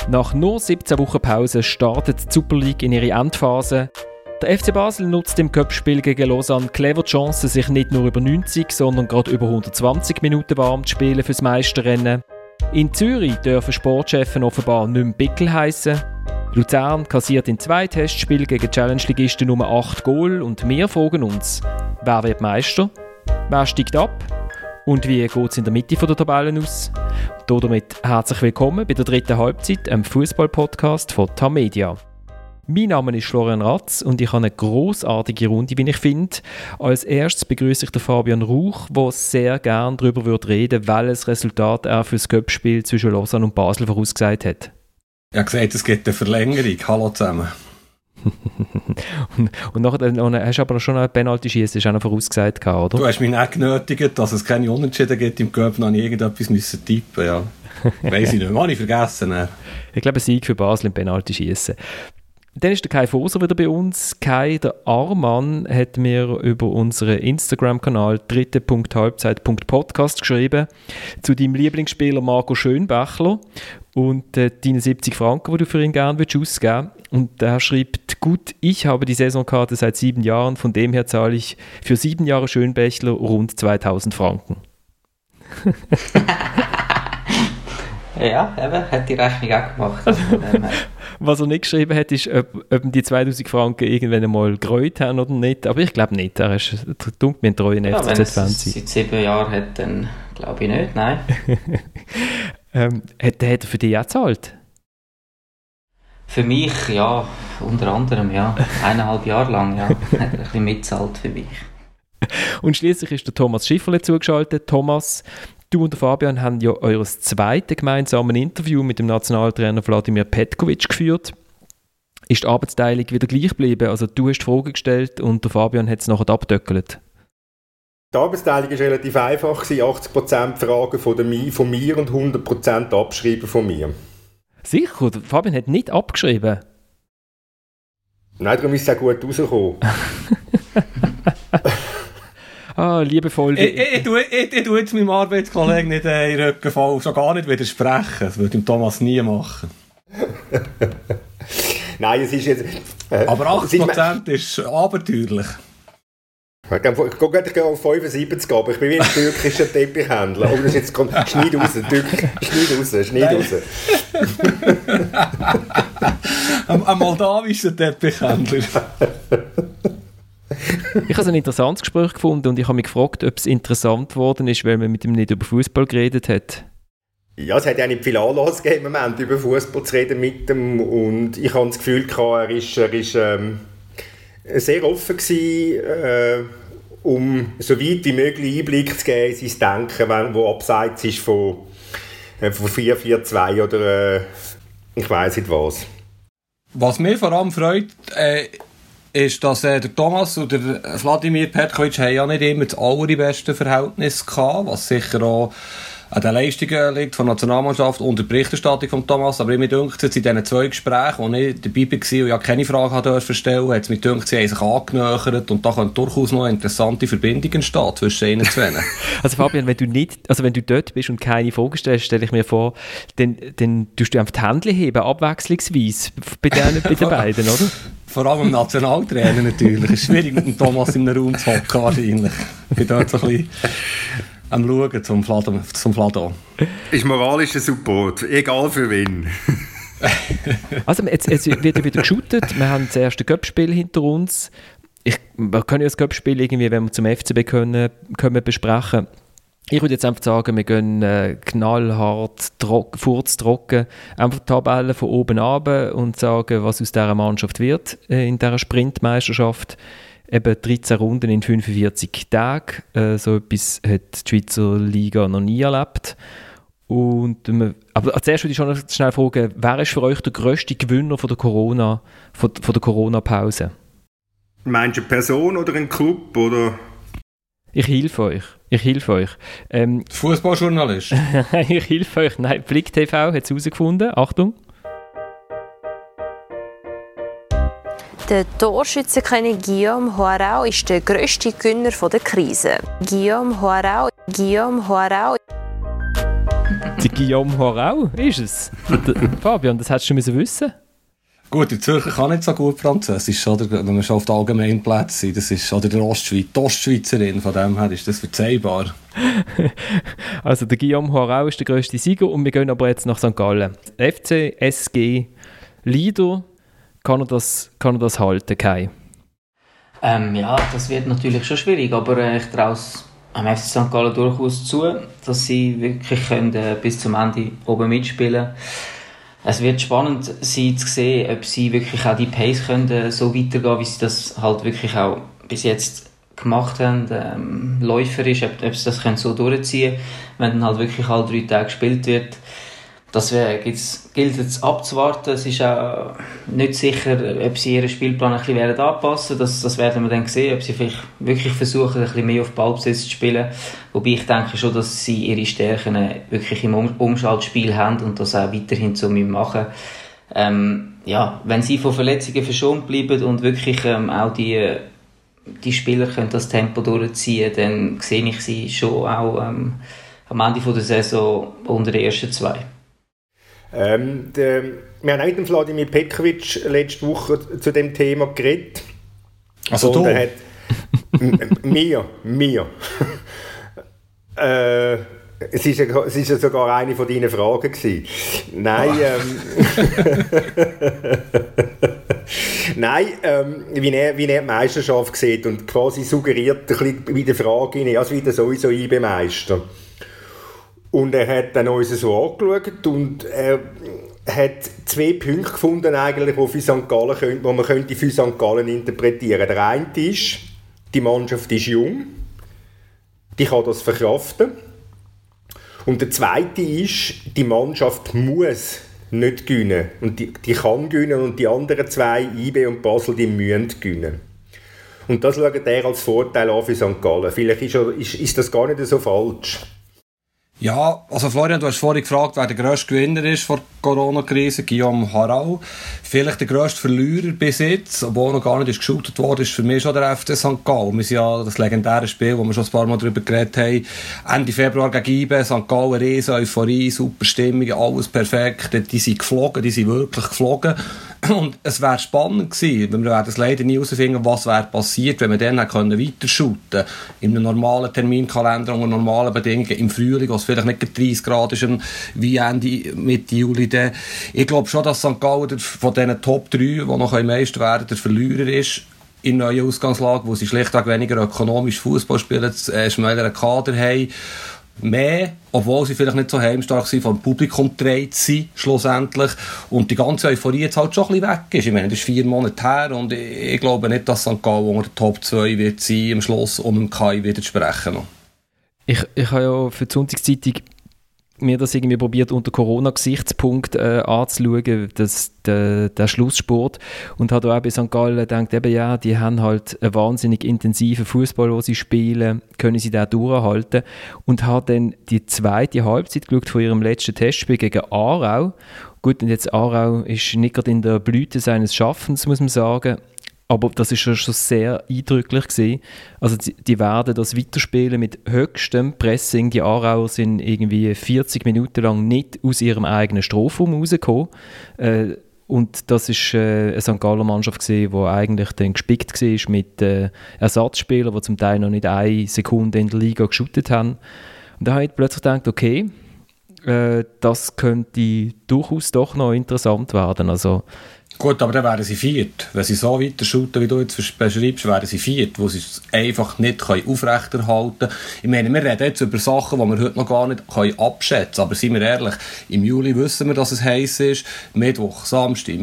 Nach nur 17 Wochen Pause startet die Super League in ihre Endphase. Der FC Basel nutzt im Cup-Spiel gegen Lausanne clever die Chance, sich nicht nur über 90, sondern gerade über 120 Minuten warm zu spielen fürs Meisterrennen. In Zürich dürfen Sportchefs offenbar nicht mehr Bickel heissen. Luzern kassiert in 2 Testspielen gegen Challenge-Ligisten Nummer 8 Goal und wir fragen uns, wer wird Meister? Wer steigt ab? Und wie geht es in der Mitte der Tabelle aus? Damit herzlich willkommen bei der dritten Halbzeit, einem Fußball-Podcast von Tamedia. Mein Name ist Florian Ratz und ich habe eine grossartige Runde, wie ich finde. Als erstes begrüße ich den Fabian Rauch, der sehr gerne darüber reden würde, welches Resultat er für das Cup-Spiel zwischen Lausanne und Basel vorausgesagt hat. Ich habe gesagt, es gibt eine Verlängerung. Hallo zusammen. und nachher hast du aber schon ein Penalty-Schiessen, das hast du auch noch vorausgesagt, oder? Du hast mich nicht genötigt, dass es keine Unentschieden gibt im Cup, noch nie irgendetwas müssen tippen, ja. Weiss ich nicht, habe ich vergessen. Ich glaube, ein Sieg für Basel im Penalty-Schiessen. Dann ist der Kai Foser wieder bei uns. Kai, der Arman, hat mir über unseren Instagram-Kanal dritte.halbzeit.podcast geschrieben zu deinem Lieblingsspieler Marco Schönbächler und deine 70 Franken, die du für ihn gerne ausgeben willst. Und er schreibt, gut, ich habe die Saisonkarte seit 7 Jahren, von dem her zahle ich für 7 Jahre Schönbächler rund 2000 Franken. Ja, eben, hat die Rechnung auch gemacht. Was er nicht geschrieben hat, ist, ob die 2000 Franken irgendwann einmal gereut haben oder nicht. Aber ich glaube nicht. Er ist dunkel mit treuen FCZ-Fan. Wenn es seit 7 Jahren hat, dann glaube ich nicht, nein. Hat er für dich auch gezahlt? Für mich, ja, unter anderem, ja. 1,5 Jahre lang, ja. Hat er ein bisschen mitgezahlt für mich. Und schliesslich ist der Thomas Schifferle zugeschaltet. Thomas, du und der Fabian haben ja euer zweites gemeinsames Interview mit dem Nationaltrainer Vladimir Petkovic geführt. Ist die Arbeitsteilung wieder gleich geblieben? Also du hast die Frage gestellt und der Fabian hat es nachher abgetöckelt. Die Arbeitsteilung war relativ einfach, 80% Fragen von mir und 100% Abschreiben von mir. Sicher? Der Fabian hat nicht abgeschrieben? Nein, darum ist es auch gut rausgekommen. Liebevoll. Ich tue jetzt meinem Arbeitskollegen nicht in den Rücken fallen, schon gar nicht widersprechen. Das würde ihm Thomas nie machen. Nein, es ist jetzt... aber 80% ist abenteuerlich. Ich gehe auf 75, aber ich bin wie ein türkischer Teppichhändler. Oh, das jetzt kommt... Schneid raus. Ein moldawischer Teppichhändler. Ich habe ein interessantes Gespräch gefunden und ich habe mich gefragt, ob es interessant geworden ist, weil man mit ihm nicht über Fußball geredet hat. Ja, es hat ja nicht viel Anlass gegeben, im Moment über Fußball zu reden mit ihm. Und ich habe das Gefühl, er ist sehr offen gewesen, um so weit wie möglich Einblick zu geben in sein Denken, wo abseits ist von 4-4-2 oder ich weiss nicht was. Was mich vor allem freut, ist, dass der Thomas und der Vladimir Petkovic haben ja nicht immer das allerbeste Verhältnis gehabt, was sicher auch an den Leistungen liegt von der Nationalmannschaft und der Berichterstattung von Thomas. Aber mir dünkt es in diesen 2 Gesprächen, wo ich dabei war und ja keine Frage durfte stellen, hat es mir dünkt, sie haben sich angenähert und da können durchaus noch interessante Verbindungen entstehen zwischen ihnen zwei. Also Fabian, wenn du dort bist und keine Frage stellst, stelle ich mir vor, dann tust du einfach die Hände heben, abwechslungsweise bei den beiden, oder? Vor allem im Nationaltrainer natürlich. Es ist schwierig, mit dem Thomas in einem Raum zu hocken wahrscheinlich. Ich bin dort so ein bisschen am Schauen zum Fladon. Ist moralischer Support, egal für wen. Also jetzt wird ja wieder geshootet. Wir haben das erste Cup-Spiel hinter uns. Wir können ja das Cup-Spiel irgendwie, wenn wir zum FCB können besprechen. Ich würde jetzt einfach sagen, wir gehen knallhart, furztrocken, einfach die Tabelle von oben runter und sagen, was aus dieser Mannschaft wird in dieser Sprintmeisterschaft. Eben 13 Runden in 45 Tagen. So etwas hat die Schweizer Liga noch nie erlebt. Aber zuerst würde ich schon schnell fragen, wer ist für euch der grösste Gewinner von der Corona-Pause? Meinst du eine Person oder einen Club? Oder? Ich helfe euch. Fußballjournalist? Ich helfe euch. Nein, Blick TV hat es herausgefunden. Achtung. Der Torschützenkönig Guillaume Hoarau ist der grösste Gewinner der Krise. Guillaume Hoarau Die Guillaume Horau ist es. Fabian, das hättest du wissen müssen. Gut, der Zürcher kann nicht so gut Französisch, oder? Wenn wir schon auf den allgemeinen Plätzen sind. Das ist, oder die Ostschweizerin, von dem her ist das verzeihbar. Also der Guillaume Horau ist der grösste Sieger und wir gehen aber jetzt nach St. Gallen. FC SG Lieder, kann er das halten, Kai? Ja, das wird natürlich schon schwierig, aber ich traue es am FC St. Gallen durchaus zu, dass sie wirklich können, bis zum Ende oben mitspielen können. Es wird spannend sein zu sehen, ob sie wirklich auch die Pace können, so weitergehen, wie sie das halt wirklich auch bis jetzt gemacht haben, läuferisch, ob sie das können so durchziehen können, wenn dann halt wirklich alle 3 Tage gespielt wird. Das gilt jetzt abzuwarten. Es ist auch nicht sicher, ob sie ihren Spielplan ein bisschen anpassen werden. Das werden wir dann sehen, ob sie vielleicht wirklich versuchen, ein bisschen mehr auf Ballbesitz zu spielen. Wobei ich denke schon, dass sie ihre Stärken wirklich im Umschaltspiel haben und das auch weiterhin so machen. Wenn sie von Verletzungen verschont bleiben und wirklich auch die Spieler können das Tempo durchziehen, dann sehe ich sie schon auch am Ende der Saison unter den ersten 2. Wir haben auch mit dem Vladimir Petkovic letzte Woche zu dem Thema geredet. Also du? Mir. Es ist ja sogar eine von deinen Fragen gewesen. Nein, wie er die Meisterschaft sieht und quasi suggeriert ein bisschen bei der Frage hinein, also wieder sowieso IB-Meister. Und er hat dann uns so angeschaut und er hat 2 Punkte gefunden, eigentlich, wo man könnte für St. Gallen interpretieren. Der eine ist, die Mannschaft ist jung, die kann das verkraften. Und der zweite ist, die Mannschaft muss nicht gewinnen. Und die kann gewinnen und die anderen 2, IB und Basel, die müssen gewinnen. Und das schaut er als Vorteil an für St. Gallen. Vielleicht ist das gar nicht so falsch. Ja, also Florian, du hast vorhin gefragt, wer der grösste Gewinner ist vor der Corona-Krise. Guillaume Horau. Vielleicht der grösste Verlierer bis jetzt, obwohl noch gar nicht geshootet worden ist, für mich schon der FC St. Gallen. Wir sind ja das legendäre Spiel, wo wir schon ein paar Mal darüber geredet haben. Ende Februar gegen IB, St. Gallen, riesen Euphorie, super Stimmung, alles perfekt. Die sind geflogen, die sind wirklich geflogen. Und es wäre spannend gewesen, wir werden es leider nie herausfinden, was wäre passiert, wenn wir dann weiter shooten können. In einem normalen Terminkalender, unter normalen Bedingungen, im Frühling, wo es vielleicht nicht 30 Grad ist, wie Ende, Mitte Juli. Dann. Ich glaube schon, dass St. Gallen von diesen Top 3, die noch Meister werden, der Verlierer ist in neuer Ausgangslage, wo sie schlichtweg weniger ökonomisch Fußball spielen, schmäleren Kader haben. Mehr, obwohl sie vielleicht nicht so heimstark sind, vom Publikum getragen sind, schlussendlich. Und die ganze Euphorie jetzt halt schon ein bisschen weg ist. Ich meine, das ist 4 Monate her und ich glaube nicht, dass St. Gallen unter der Top 2 wird sein, am Schluss, um dem Kai wieder zu sprechen. Ich habe ja für die Sonntagszeitung mir das irgendwie probiert, unter Corona-Gesichtspunkt anzuschauen, der Schlusssport. Und habe auch bei St. Gallen gedacht, eben ja, die haben halt einen wahnsinnig intensiven Fußball, den sie spielen, können sie da durchhalten. Und habe dann die zweite Halbzeit geschaut von ihrem letzten Testspiel gegen Aarau. Gut, und jetzt Aarau ist nicht gerade in der Blüte seines Schaffens, muss man sagen. Aber das war schon sehr eindrücklich gewesen. Also die werden das weiterspielen mit höchstem Pressing. Die Aarauer sind irgendwie 40 Minuten lang nicht aus ihrem eigenen Strafraum rausgekommen. Und das war eine St. Galler Mannschaft, die eigentlich dann gespickt war mit Ersatzspielern, die zum Teil noch nicht 1 Sekunde in der Liga geschootet haben. Und da habe ich plötzlich gedacht, okay, das könnte durchaus doch noch interessant werden. Also, gut, aber dann wären sie 4. Wenn sie so weiter shooten, wie du jetzt beschreibst, wären sie 4, wo sie es einfach nicht aufrechterhalten können. Ich meine, wir reden jetzt über Sachen, die wir heute noch gar nicht abschätzen können. Aber seien wir ehrlich, im Juli wissen wir, dass es heiß ist. Mittwoch, Samstag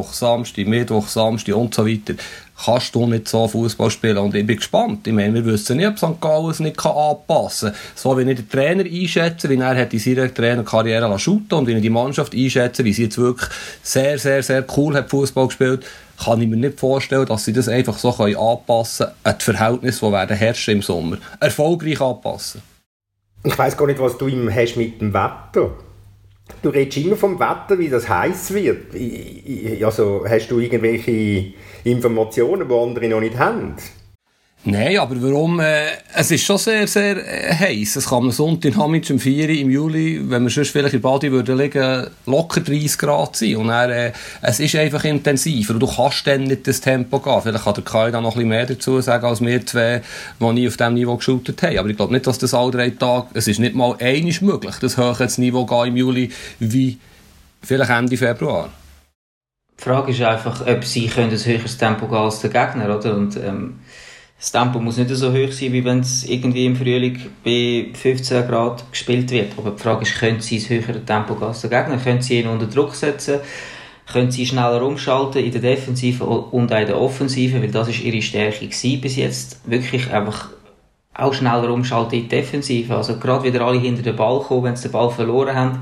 und so weiter. Kannst du nicht so Fußball spielen. Und ich bin gespannt. Ich meine, wir wissen nicht, ob St. Gallen es nicht anpassen kann. So wie ich den Trainer einschätze, wie er in seiner Trainerkarriere shooten und wie ich die Mannschaft einschätze, wie sie jetzt wirklich sehr, sehr, sehr cool hat Fußball gespielt, kann ich mir nicht vorstellen, dass sie das einfach so anpassen können an die Verhältnisse, die werden herrschen im Sommer. Erfolgreich anpassen. Ich weiss gar nicht, was du hast mit dem Wetter. Du redest immer vom Wetter, wie das heiß wird. Also, hast du irgendwelche Informationen, die andere noch nicht haben? Nein, aber warum? Es ist schon sehr, sehr heiß. Es kann am Sonntagabend um 4 Uhr im Juli, wenn wir sonst vielleicht in Badi würden liegen, locker 30 Grad sein. Und dann, es ist einfach intensiver. Und du kannst dann nicht das Tempo gehen. Vielleicht kann der Kai da noch ein bisschen mehr dazu sagen, als wir zwei, die nie auf diesem Niveau geshootet haben. Aber ich glaube nicht, dass das alle 3 Tage, es ist nicht mal einmal möglich, das höhere Niveau gehen im Juli, wie vielleicht Ende Februar. Die Frage ist einfach, ob sie ein höheres Tempo gehen als der Gegner, oder? Und, das Tempo muss nicht so hoch sein, wie wenn es irgendwie im Frühling bei 15 Grad gespielt wird. Aber die Frage ist, können sie ein höheres Tempo gehen als der Gegner? Können sie ihn unter Druck setzen? Können sie schneller umschalten in der Defensive und auch in der Offensive? Weil das ist ihre Stärke gewesen bis jetzt. Wirklich einfach auch schneller umschalten in die Defensive. Also gerade wieder alle hinter den Ball kommen, wenn sie den Ball verloren haben.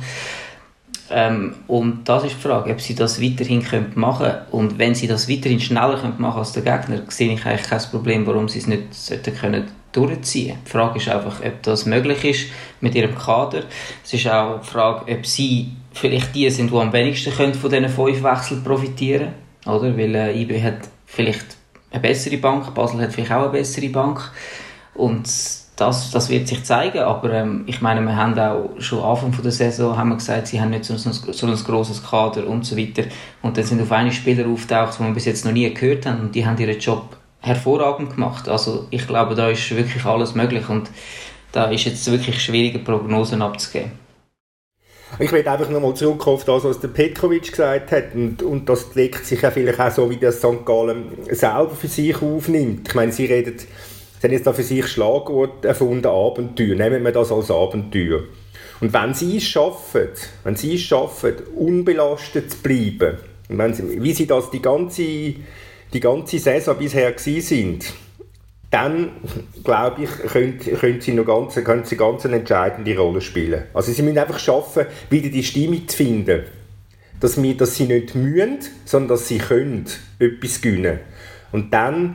Und das ist die Frage, ob sie das weiterhin machen können. Und wenn sie das weiterhin schneller machen können als der Gegner, sehe ich eigentlich kein Problem, warum sie es nicht durchziehen können. Die Frage ist einfach, ob das möglich ist mit ihrem Kader. Es ist auch die Frage, ob sie vielleicht die sind, die am wenigsten können von diesen 5 Wechseln profitieren können. Weil IB hat vielleicht eine bessere Bank, Basel hat vielleicht auch eine bessere Bank. Und das wird sich zeigen, aber ich meine, wir haben auch schon am Anfang der Saison haben wir gesagt, sie haben nicht so ein grosses Kader und so weiter. Und dann sind auf einige Spieler auftaucht, die wir bis jetzt noch nie gehört haben, und die haben ihren Job hervorragend gemacht. Also ich glaube, da ist wirklich alles möglich und da ist jetzt wirklich schwierige Prognosen abzugeben. Ich will einfach nochmal zurückkommen auf das, was der Petkovic gesagt hat, und das legt sich ja vielleicht auch so, wie das St. Gallen selber für sich aufnimmt. Ich meine, sie haben jetzt da für sich Schlagwort erfunden, Abenteuer. Nehmen wir das als Abenteuer. Und wenn sie es schaffen, unbelastet zu bleiben, und wie sie das die ganze Saison bisher gewesen sind, dann, glaube ich, können sie ganz eine entscheidende Rolle spielen. Also sie müssen einfach schaffen, wieder die Stimmung zu finden, dass sie nicht müssen, sondern dass sie können etwas gewinnen. Und dann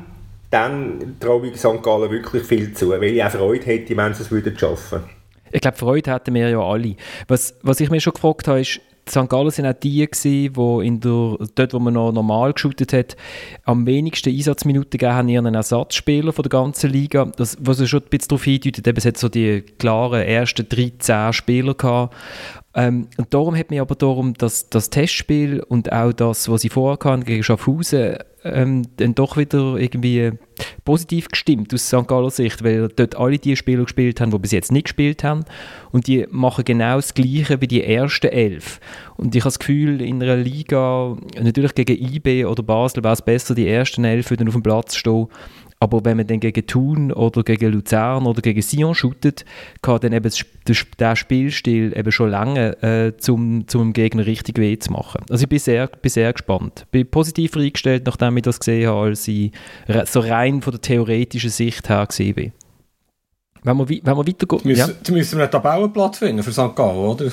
traue ich St. Gallen wirklich viel zu, weil ich auch Freude hätte, wenn sie es schaffen würden. Ich glaube, Freude hatten wir ja alle. Was ich mir schon gefragt habe, ist, die St. Gallen waren auch die, die dort, wo man noch normal geshootet hat, am wenigsten Einsatzminuten gegeben haben, ihren Ersatzspieler von der ganzen Liga. Das, was schon ein bisschen darauf hindeutet, eben, es hat so die klaren ersten 13 Spieler gehabt. Und darum hat mich aber das Testspiel und auch das, was sie vorher hatten, gegen Schaffhausen, dann doch wieder irgendwie positiv gestimmt aus St. Galler Sicht, weil dort alle die Spieler gespielt haben, die bis jetzt nicht gespielt haben, und die machen genau das Gleiche wie die ersten 11. Und ich habe das Gefühl, in einer Liga, natürlich gegen IB oder Basel, wäre es besser, die ersten 11 auf dem Platz zu stehen. Aber wenn man dann gegen Thun oder gegen Luzern oder gegen Sion shootet, kann dann eben der Spielstil eben schon lange zum Gegner richtig weh zu machen. Also ich bin sehr gespannt. Ich bin positiver eingestellt, nachdem ich das gesehen habe, als ich so rein von der theoretischen Sicht her gesehen bin. Wenn wir weitergehen... Jetzt müssen wir einen Tabellenplatz finden für St. Gallen, oder?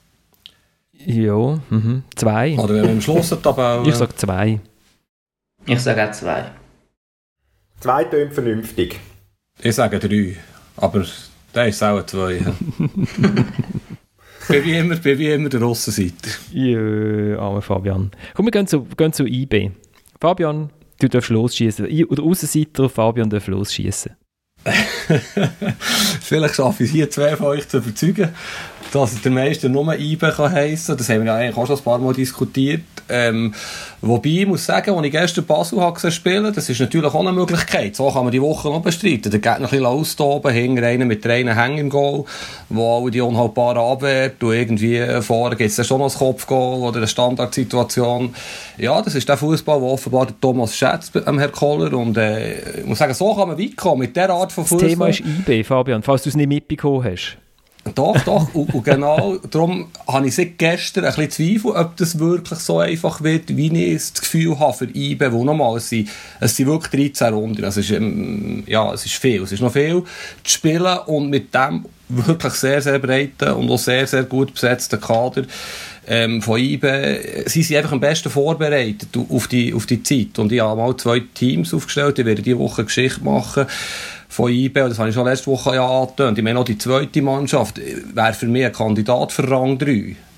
Ja, 2. Oder wenn wir am Schluss eine Tabelle... Ich sage 2. Ich sage auch 2. 2 tönt vernünftig. Ich sage 3, aber der ist auch 2. bin wie immer der Aussenseiter. Ja, armer Fabian. Komm, wir gehen zu IB. Fabian, du darfst losschießen. Oder Aussenseiter, Fabian darf losschießen. Vielleicht schaffe ich es hier 2 von euch zu überzeugen, dass der Meister nur IB heissen kann. Das haben wir ja eigentlich auch schon ein paar Mal diskutiert. Wobei, ich muss sagen, als ich gestern Basel habe spielen, das ist natürlich auch eine Möglichkeit. So kann man die Woche noch bestreiten. Der Gegner ein bisschen austoben, hinter einen mit 3 Hängen im Goal, wo alle die unhaltbaren abwehrt, und irgendwie vorne gibt es dann schon noch ein Kopfgoal oder eine Standardsituation. Ja, das ist der Fußball, wo offenbar der Thomas schätzt, Herr Koller. Und ich muss sagen, so kann man weit kommen mit dieser Art von Fußball. Das Thema ist IB, Fabian, falls du es nicht mitbekommen hast. Doch. Und genau darum habe ich seit gestern ein bisschen Zweifel, ob das wirklich so einfach wird, wie ich das Gefühl habe für IB. Wo nochmal, es sind wirklich 13 Runden. Es ist viel. Es ist noch viel zu spielen, und mit dem wirklich sehr, sehr breiten und auch sehr, sehr gut besetzten Kader von IB, sie sind einfach am besten vorbereitet auf die Zeit. Und ich habe mal 2 Teams aufgestellt, ich werde diese Woche eine Geschichte machen von IB, das habe ich schon letzte Woche angetönt. Ich meine, auch die zweite Mannschaft wäre für mich ein Kandidat für Rang 3.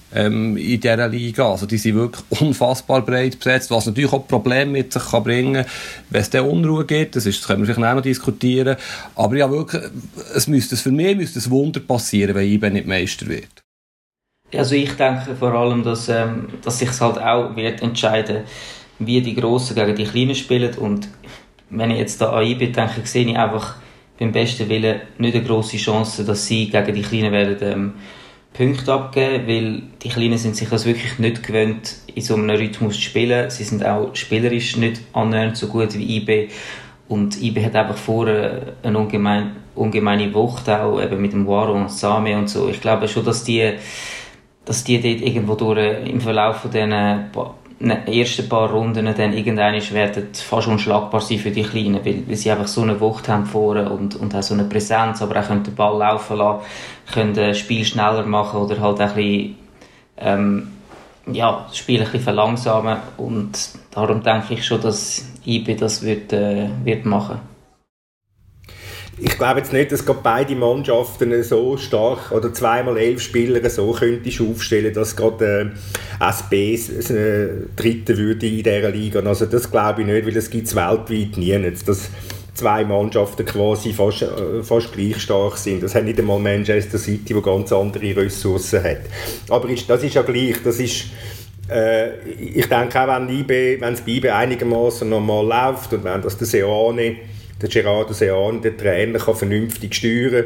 in dieser Liga. Also die sind wirklich unfassbar breit besetzt, was natürlich auch Probleme mit sich kann bringen kann, wenn es dann Unruhe gibt. Das können wir vielleicht auch noch diskutieren. Aber ja, wirklich, für mich müsste ein Wunder passieren, wenn IB nicht Meister wird. Also ich denke vor allem, dass sich es halt auch wird entscheiden, wie die Grossen gegen die Kleinen spielen. Und wenn ich jetzt da an IB denke, sehe ich einfach beim besten Willen nicht eine grosse Chance, dass sie gegen die Kleinen werden Punkte abgeben, weil die Kleinen sind sich das wirklich nicht gewöhnt, in so einem Rhythmus zu spielen. Sie sind auch spielerisch nicht annähernd so gut wie IB. Und IB hat einfach vorher eine ungemeine Wucht, auch eben mit dem Waro und Same und so. Ich glaube schon, dass die dort irgendwo durch im Verlauf von diesen ersten paar Runden dann irgendwann werden fast unschlagbar sein für die Kleinen, weil sie einfach so eine Wucht haben vorne und auch so eine Präsenz, aber auch können den Ball laufen lassen, können das Spiel schneller machen oder halt auch ein bisschen, das Spiel ein bisschen verlangsamen, und darum denke ich schon, dass IB das wird machen. Ich glaube jetzt nicht, dass gerade beide Mannschaften so stark oder 2x11 Spieler so könntest aufstellen, dass gerade SB Dritte würde in dieser Liga. Also das glaube ich nicht, weil es gibt es weltweit nie. Dass zwei Mannschaften quasi fast gleich stark sind. Das hat nicht einmal Manchester City, die ganz andere Ressourcen hat. Aber das ist ja gleich. Das ist, ich denke auch, wenn es bei IB einigermaßen normal läuft und wenn das der Gerardo Seoane, der Trainer, kann vernünftig steuern,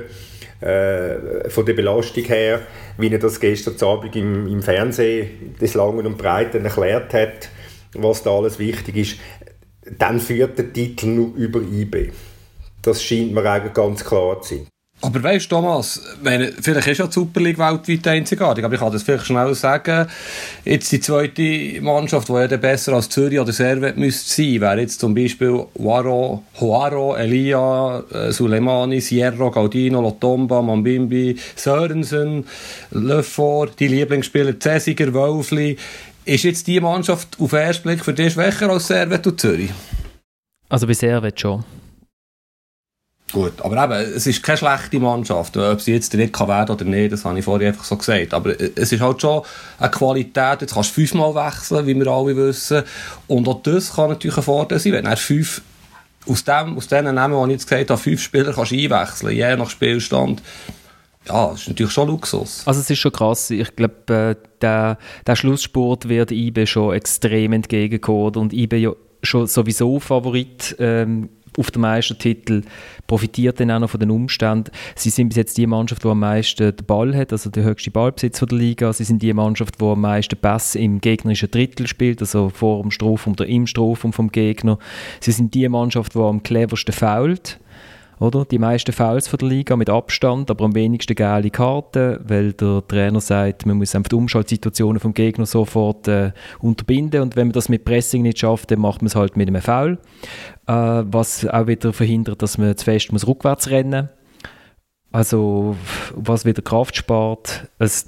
von der Belastung her, wie er das gestern Abend im Fernsehen des Langen und Breiten erklärt hat, was da alles wichtig ist, dann führt der Titel nur über IB. Das scheint mir eigentlich ganz klar zu sein. Aber weißt du, Thomas, vielleicht ist ja die Super League weltweit einzigartig, aber ich kann das vielleicht schnell sagen, jetzt die zweite Mannschaft, die ja besser als Zürich oder Servette müsste sein, wäre jetzt zum Beispiel Hoaro, Elia, Suleimani, Sierra, Gaudino, Lotomba, Mambimbi, Sörensen, Lefort, die Lieblingsspieler Cäsiger, Wölfli. Ist jetzt die Mannschaft auf den ersten Blick für dich schwächer als Servette und Zürich? Also bei Servette schon. Gut, aber eben, es ist keine schlechte Mannschaft. Ob sie jetzt nicht werden oder nicht, das habe ich vorhin einfach so gesagt. Aber es ist halt schon eine Qualität. Jetzt kannst du 5-mal wechseln, wie wir alle wissen. Und auch das kann natürlich ein Vorteil sein, wenn er 5 aus diesen Namen, die ich jetzt gesagt habe, 5 Spieler kannst einwechseln, je nach Spielstand. Ja, das ist natürlich schon Luxus. Also es ist schon krass. Ich glaube, der Schlussspurt wird IB schon extrem entgegenkommen. Und IB ja schon sowieso Favorit auf den Meistertitel, profitiert dann auch noch von den Umständen. Sie sind bis jetzt die Mannschaft, die am meisten den Ball hat, also der höchste Ballbesitz der Liga. Sie sind die Mannschaft, die am meisten Pässe im gegnerischen Drittel spielt, also vor dem Strafraum oder im Strafraum vom Gegner. Sie sind die Mannschaft, die am cleversten foult. Oder? Die meisten Fouls von der Liga mit Abstand, aber am wenigsten gelbe Karten, weil der Trainer sagt, man muss einfach die Umschaltsituationen vom Gegner sofort unterbinden, und wenn man das mit Pressing nicht schafft, dann macht man es halt mit einem Foul, was auch wieder verhindert, dass man zu fest rückwärts rennen muss. Also was wieder Kraft spart. Es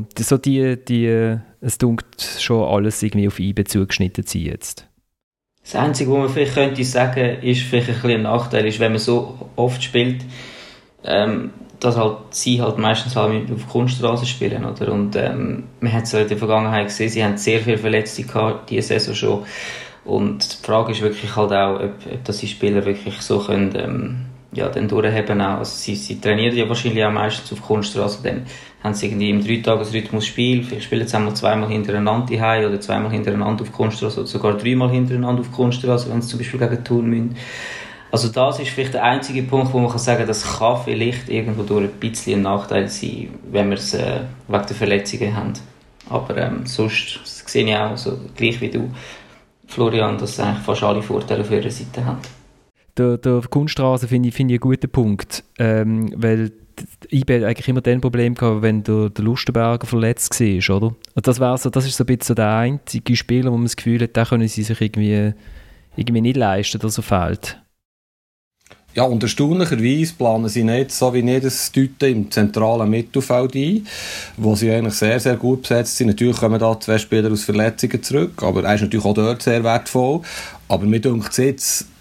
dunkt schon alles irgendwie auf IB zugeschnitten sein jetzt. Das Einzige, was man vielleicht könnte sagen, ist vielleicht ein bisschen ein Nachteil, ist, wenn man so oft spielt, dass halt sie halt meistens halt auf Kunststraße spielen, oder? Und man hat es ja in der Vergangenheit gesehen, sie haben sehr viele Verletzte gehabt, diese Saison schon. Und die Frage ist wirklich halt auch, ob die Spieler wirklich so können, dann durchheben auch. Also sie trainieren ja wahrscheinlich auch meistens auf Kunststraße, dann haben sie irgendwie im 3-Tages-Rhythmus Spiel, vielleicht spielen sie einmal 2-mal hintereinander daheim oder 2-mal hintereinander auf Kunststraße oder sogar 3-mal hintereinander auf Kunststraße, wenn sie zum Beispiel gegen Thun müssen. Also das ist vielleicht der einzige Punkt, wo man kann sagen, das kann vielleicht irgendwo durch ein bisschen ein Nachteil sein, wenn wir es wegen der Verletzungen haben. Aber sonst sehe ich auch, so gleich wie du, Florian, dass eigentlich fast alle Vorteile auf ihrer Seite haben. Der Kunststraße finde ich einen guten Punkt, weil IB hat eigentlich immer dann Problem gehabt, wenn der Lustenberger verletzt war, oder? Und das ist so ein bisschen der einzige Spieler, wo man das Gefühl hat, den können sie sich irgendwie nicht leisten, dass er fehlt. Ja, und erstaunlicherweise planen sie nicht, so wie jedes Tüte im zentralen Mittelfeld ein, wo sie eigentlich sehr, sehr gut besetzt sind. Natürlich kommen da 2 Spieler aus Verletzungen zurück, aber er ist natürlich auch dort sehr wertvoll. Aber mir denkt es jetzt,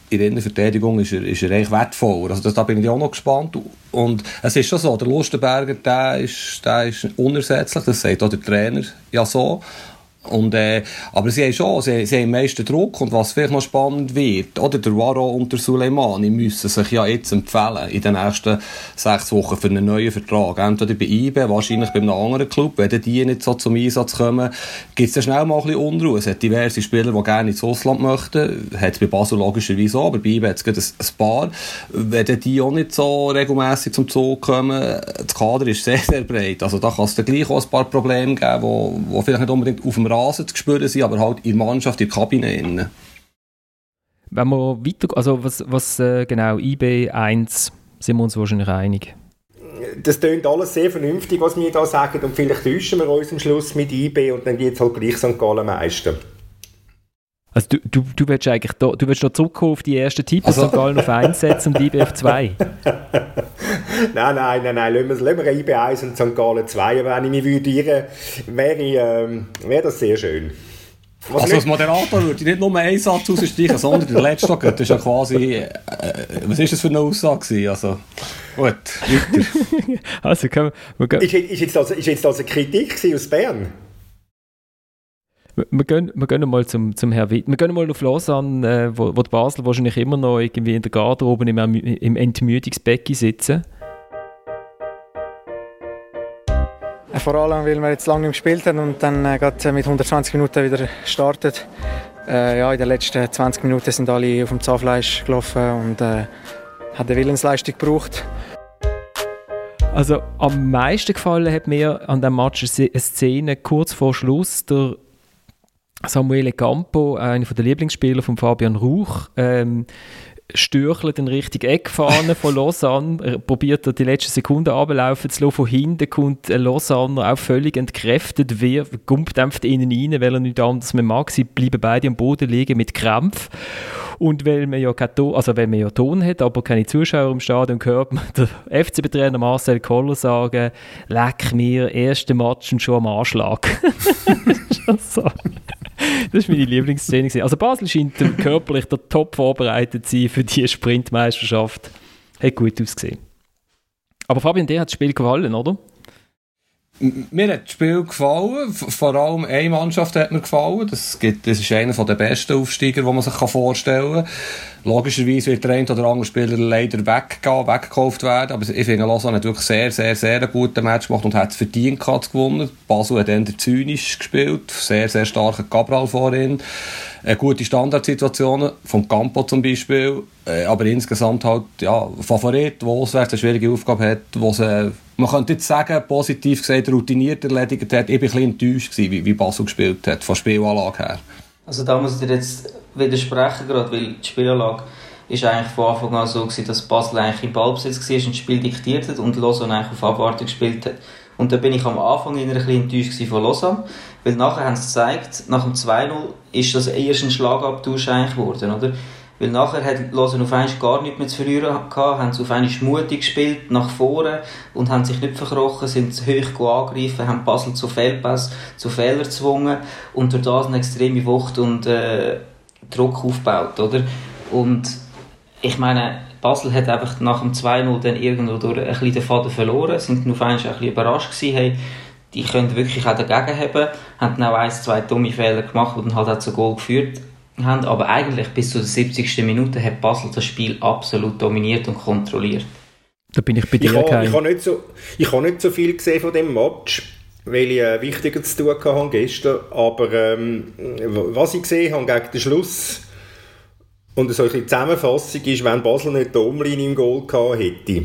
in der Innenverteidigung ist er eigentlich wertvoller. Also da bin ich auch noch gespannt. Und es ist schon so, der Lustenberger, der ist unersetzlich, das sagt auch der Trainer ja so. Und, aber sie haben am meisten Druck, und was vielleicht noch spannend wird, oder der Waro und der Suleimani müssen sich ja jetzt empfehlen in den nächsten 6 Wochen für einen neuen Vertrag. Entweder bei IB, wahrscheinlich bei einem anderen Club. Wenn die nicht so zum Einsatz kommen, gibt es ja schnell mal ein bisschen Unruhe. Es hat diverse Spieler, die gerne ins Ausland möchten. Hat es bei Basel logischerweise auch, aber bei IB hat es gerade ein paar. Wenn die auch nicht so regelmässig zum Zug kommen, das Kader ist sehr, sehr breit. Also da kann es dann gleich auch ein paar Probleme geben, die vielleicht nicht unbedingt auf dem Rasen zu spüren sind, aber halt in der Mannschaft, in der Kabine innen. Wenn wir weiter, also was genau, IB 1, sind wir uns wahrscheinlich einig? Das klingt alles sehr vernünftig, was wir da sagen, und vielleicht täuschen wir uns am Schluss mit IB und dann geht es halt gleich St. Gallen Meister. Also du willst eigentlich du willst noch zurückkommen auf die ersten Tipps, St. Gallen auf 1 setzen und IB auf 2? Nein, lassen wir IB 1 und St. Gallen 2. Wenn ich mich würde, wäre das sehr schön. Als Moderator würde ich nicht nur einen Satz rausstreichen, sondern der letzte, das ist ja quasi, was war das für eine Aussage? Also, gut, weiter. Also, ist jetzt das eine Kritik aus Bern? Wir gehen mal zum Herrn Witt. Wir gehen mal auf Lausanne, wo die Basel wahrscheinlich immer noch irgendwie in der Garderobe im Entmüdungsbecken sitzen. Vor allem, weil wir jetzt lange nicht gespielt haben und dann gerade mit 120 Minuten wieder startet. In den letzten 20 Minuten sind alle auf dem Zahnfleisch gelaufen und hat eine Willensleistung gebraucht. Also am meisten gefallen hat mir an diesem Match eine Szene kurz vor Schluss. Der Samuele Campo, einer der Lieblingsspieler von Fabian Rauch, stürchelt in Richtung Eckfahne von Lausanne. Er probiert die letzten Sekunden runterlaufen zu lassen. Von hinten kommt Lausanne auch völlig entkräftet, gumpt einfach innen rein, weil er nichts anderes mehr mag. Sie bleiben beide am Boden liegen mit Krampf. Und weil man ja Ton hat, aber keine Zuschauer im Stadion, hört man der FCB-Trainer Marcel Koller sagen: «Leck mir, erster Match und schon am Anschlag.» Das war meine Lieblingsszene. Also Basel scheint körperlich der Top vorbereitet zu sein für die Sprintmeisterschaft. Hat gut ausgesehen. Aber Fabian, dir hat das Spiel gefallen, oder? Mir hat das Spiel gefallen. Vor allem eine Mannschaft hat mir gefallen. Das ist einer der besten Aufsteiger, die man sich vorstellen kann. Logischerweise wird der eine oder andere Spieler leider weggekauft werden. Aber ich finde, Lausanne hat wirklich sehr, sehr, sehr einen guten Match gemacht und hat es verdient zu gewinnen. Basel hat dann zynisch gespielt. Sehr, sehr starker Cabral vorhin. Gute Standardsituationen, vom Campo zum Beispiel. Aber insgesamt halt, ja, Favorit, der auswärts eine schwierige Aufgabe hat, wo sie, man könnte jetzt sagen, positiv gesagt, routiniert erledigt hat. Ich war ein bisschen enttäuscht gewesen, wie Basel gespielt hat, von Spielanlage her. Also da muss ich dir jetzt widersprechen, gerade, weil die Spielanlage ist eigentlich von Anfang an so gewesen, dass Basel eigentlich im Ballbesitz war und das Spiel diktiert hat und Lausanne eigentlich auf Abwartung gespielt hat. Und da bin ich am Anfang ein bisschen enttäuscht von Lausanne, weil nachher haben sie gezeigt, nach dem 2-0 ist das erst ein Schlagabtausch eigentlich geworden, oder? Weil nachher hat Lausanne auf einmal gar nichts mehr zu verlieren gehabt, haben sie auf einmal mutig gespielt, nach vorne und haben sich nicht verkrochen, sind hoch angegriffen, haben Basel zu Fehlpass, zu Fehlern gezwungen und durch das eine extreme Wucht und Druck aufgebaut, oder? Und ich meine, Basel hat einfach nach dem 2-0 dann irgendwo durch ein bisschen den Faden verloren, sind auf einmal ein bisschen überrascht gewesen, hey, die können wirklich auch dagegen haben, haben dann auch 1-2 dumme Fehler gemacht und dann halt auch zu Goal geführt haben, aber eigentlich bis zur 70. Minute hat Basel das Spiel absolut dominiert und kontrolliert. Da bin ich bei dir, Ich habe nicht so viel gesehen von dem Match, weil ich wichtiger zu tun hatte gestern, aber was ich gesehen habe gegen den Schluss und so eine Zusammenfassung ist, wenn Basel nicht die Omlin im Goal gehabt hätte,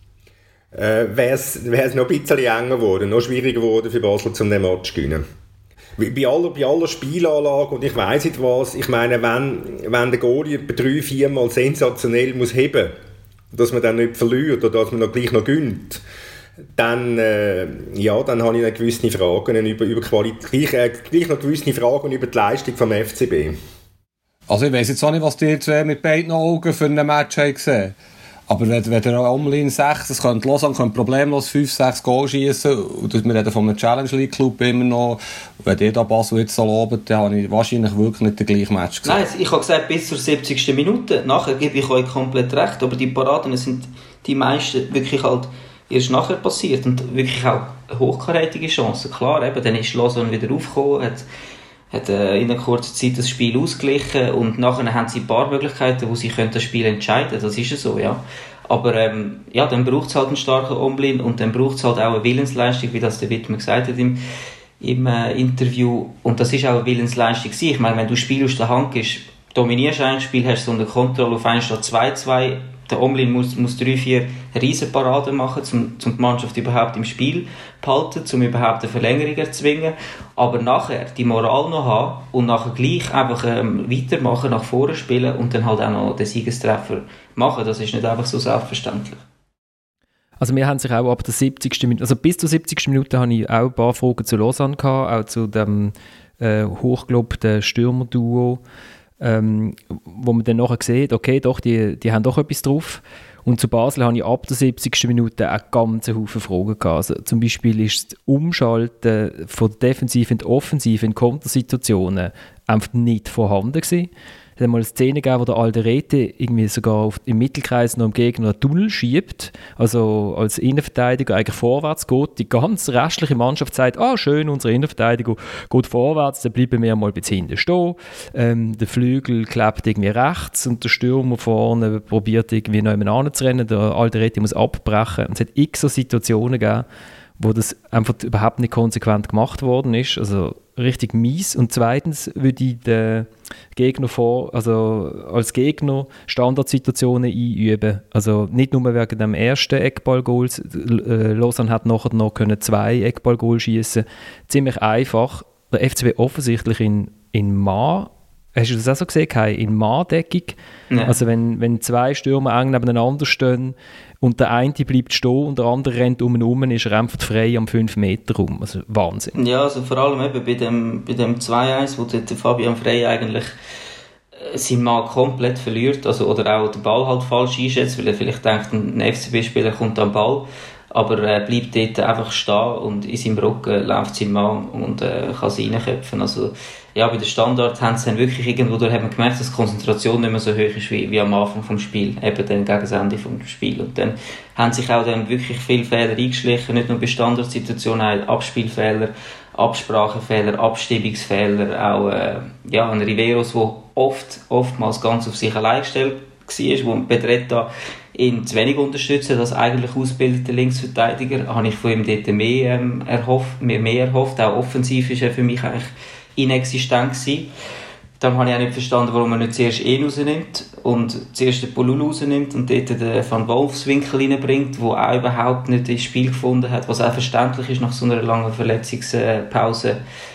wäre es noch ein bisschen enger geworden, noch schwieriger geworden für Basel, um den Match zu gewinnen. Bei aller Spielanlage und ich weiss nicht was, ich meine, wenn der Goalie 3-4 Mal sensationell muss heben, dass man dann nicht verliert oder dass man gleich noch gönnt, dann habe ich noch gewisse Fragen über Qualität, gleich noch gewisse Fragen über die Leistung vom FCB. Also ich weiss jetzt auch nicht, was die zwei mit beiden Augen für ein Match haben gesehen. Aber wenn der Omlin 6, das könnte Lausanne problemlos 5-6 Goal schießen, und wir reden von einem Challenge League Club immer noch, wenn ihr da Basel jetzt so lobt, dann habe ich wahrscheinlich wirklich nicht den gleichen Match gesehen. Nein, ich habe gesagt, bis zur 70. Minute. Nachher gebe ich euch komplett recht, aber die Paraden sind die meisten wirklich halt erst nachher passiert und wirklich auch hochkarätige Chancen. Klar, eben, dann ist Lausanne wieder aufgekommen, hat in einer kurzen Zeit das Spiel ausgeglichen und nachher haben sie ein paar Möglichkeiten, wo sie das Spiel entscheiden können. Das ist ja so, ja. Aber ja, dann braucht es halt einen starken Omlin und dann braucht es halt auch eine Willensleistung, wie das der Wittmann gesagt hat im Interview. Und das ist auch eine Willensleistung gewesen. Ich meine, wenn du das Spiel aus der Hand gibst, dominierst ein Spiel, hast du unter Kontrolle, auf einen statt 2-2. Der Omlin muss 3-4 Riesenparaden machen, um die Mannschaft überhaupt im Spiel zu behalten, um überhaupt eine Verlängerung zu erzwingen. Aber nachher die Moral noch haben und nachher gleich einfach weitermachen, nach vorne spielen und dann halt auch noch den Siegestreffer machen, das ist nicht einfach so selbstverständlich. Also wir haben sich auch ab der 70. Minute, also bis zur 70. Minute habe ich auch ein paar Fragen zu Lausanne gehabt, auch zu dem hochgelobten Stürmerduo, wo man dann nachher sieht, okay, doch, die haben doch etwas drauf. Und zu Basel habe ich ab der 70. Minute auch ganz Haufen Fragen gehabt. Also zum Beispiel ist das Umschalten von Defensiv in die Offensive in Kontersituationen einfach nicht vorhanden gewesen. Es hat mal eine Szene gegeben, wo der Alderete irgendwie sogar im Mittelkreis noch im Gegner einen Tunnel schiebt, also als Innenverteidiger eigentlich vorwärts geht. Die ganze restliche Mannschaft sagt, schön, unser Innenverteidiger geht vorwärts, dann bleiben wir mal ein bisschen hinten stehen. Der Flügel klebt irgendwie rechts und der Stürmer vorne probiert irgendwie noch jemanden anzurennen, der Alderete muss abbrechen. Und es hat x so Situationen gegeben, wo das einfach überhaupt nicht konsequent gemacht worden ist, also richtig mies. Und zweitens würde ich den Gegner als Gegner Standardsituationen einüben. Also nicht nur wegen dem ersten Eckball-Goal. Lausanne hat nachher noch 2 Eckball-Goal schießen. Ziemlich einfach. Der FCB offensichtlich in Mann. Hast du das auch so gesehen, Kai? In Manndeckung? Ja. Also wenn 2 Stürmer eng nebeneinander stehen und der eine bleibt stehen und der andere rennt um ihn herum, ist er einfach frei am 5 Meter rum. Also Wahnsinn. Ja, also vor allem eben bei dem 2-1, wo der Fabian Frey eigentlich seinen Mann komplett verliert, also, oder auch den Ball halt falsch einschätzt, weil er vielleicht denkt, ein FCB-Spieler kommt am Ball, aber er bleibt dort einfach stehen und in seinem Rücken läuft sein Mann und kann sie reinköpfen. Also ja, bei den Standard haben sie dann wirklich irgendwo, da hat man gemerkt, dass die Konzentration nicht mehr so hoch ist wie am Anfang vom Spiel, eben dann gegen das Ende vom Spiel. Und dann haben sich auch dann wirklich viele Fehler eingeschlichen, nicht nur bei Standardsituationen, auch Abspielfehler, Absprachefehler, Abstimmungsfehler, auch ein Riveros, der oftmals ganz auf sich allein gestellt war, wo Pedretta ihn zu wenig unterstützt als eigentlich ausgebildeter Linksverteidiger, habe ich von ihm dort mehr erhofft. Auch offensiv ist er für mich eigentlich inexistent gewesen. Dann habe ich auch nicht verstanden, warum man nicht zuerst ihn rausnimmt und zuerst den Polul rausnimmt und dort den Van Wolfswinkel reinbringt, der auch überhaupt nicht ins Spiel gefunden hat, was auch verständlich ist nach so einer langen Verletzungspause.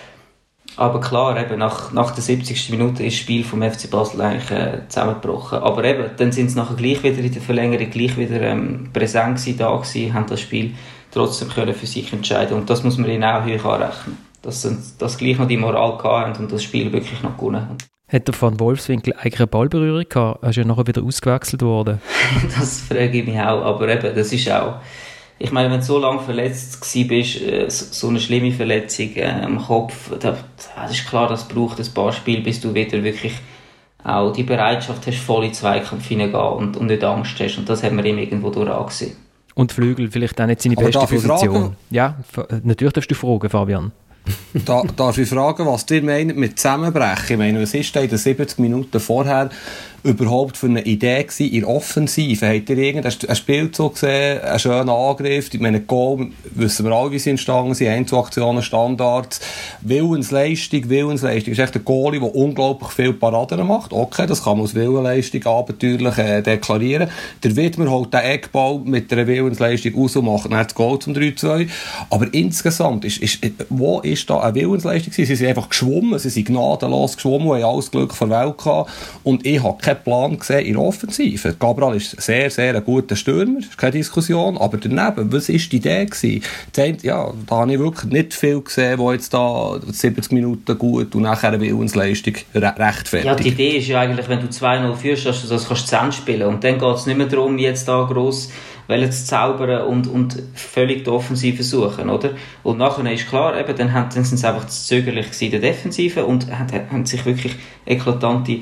Aber klar, eben, nach der 70. Minute ist das Spiel vom FC Basel eigentlich zusammengebrochen. Aber eben, dann sind sie nachher gleich wieder in der Verlängerung gleich wieder präsent gewesen, haben das Spiel trotzdem können für sich entscheiden. Und das muss man ihnen auch hoch anrechnen. Dass sie gleich noch die Moral hatten und das Spiel wirklich noch gewonnen haben. Hat der Van Wolfswinkel eigentlich eine Ballberührung gehabt? Er ist ja nachher wieder ausgewechselt worden. Das frage ich mich auch. Aber eben, das ist auch... Ich meine, wenn du so lange verletzt bist, so eine schlimme Verletzung am Kopf, das ist klar, das braucht ein paar Spiele, bis du wieder wirklich auch die Bereitschaft hast, voll in Zweikampf hineingehen und nicht Angst hast. Und das haben wir ihm irgendwo durch angesehen. Und Flügel vielleicht auch nicht seine beste Position. Ja, natürlich darfst du fragen, Fabian. Darf ich fragen, was ihr meint mit Zusammenbrechen? Ich meine, was ist da in den 70 Minuten vorher überhaupt für eine Idee gewesen in der Offensive? Habt ihr irgendeinen Spielzug gesehen, einen schönen Angriff? Ich meine, Goal, wissen wir alle, wie sie entstanden sind, Einzelaktionen, Standards, Willensleistung. Ist echt ein Goalie, der unglaublich viele Paraden macht. Okay, das kann man als Willensleistung abenteuerlich deklarieren. Der Wittmer holt den Eckball mit einer Willensleistung raus und macht dann das Goal zum 3-2. Aber insgesamt, wo ist da eine Willensleistung gewesen? Sie sind einfach geschwommen, sie sind gnadenlos geschwommen und haben alles Glück der Welt gehabt. Und ich habe keine keinen Plan gesehen in der Offensive. Cabral ist sehr, sehr ein guter Stürmer, ist keine Diskussion, aber daneben, was war die Idee gewesen? Ja, da habe ich wirklich nicht viel gesehen, wo jetzt da 70 Minuten gut und nachher eine Willensleistung rechtfertigt. Ja, die Idee ist ja eigentlich, wenn du 2-0 führst, dass du das kannst zu Ende spielen. Und dann geht es nicht mehr darum, jetzt da gross zu zaubern und völlig die Offensive suchen, oder? Und nachher ist klar, eben, dann sind sie einfach zu zögerlich gewesen in der Defensive und haben sich wirklich eklatante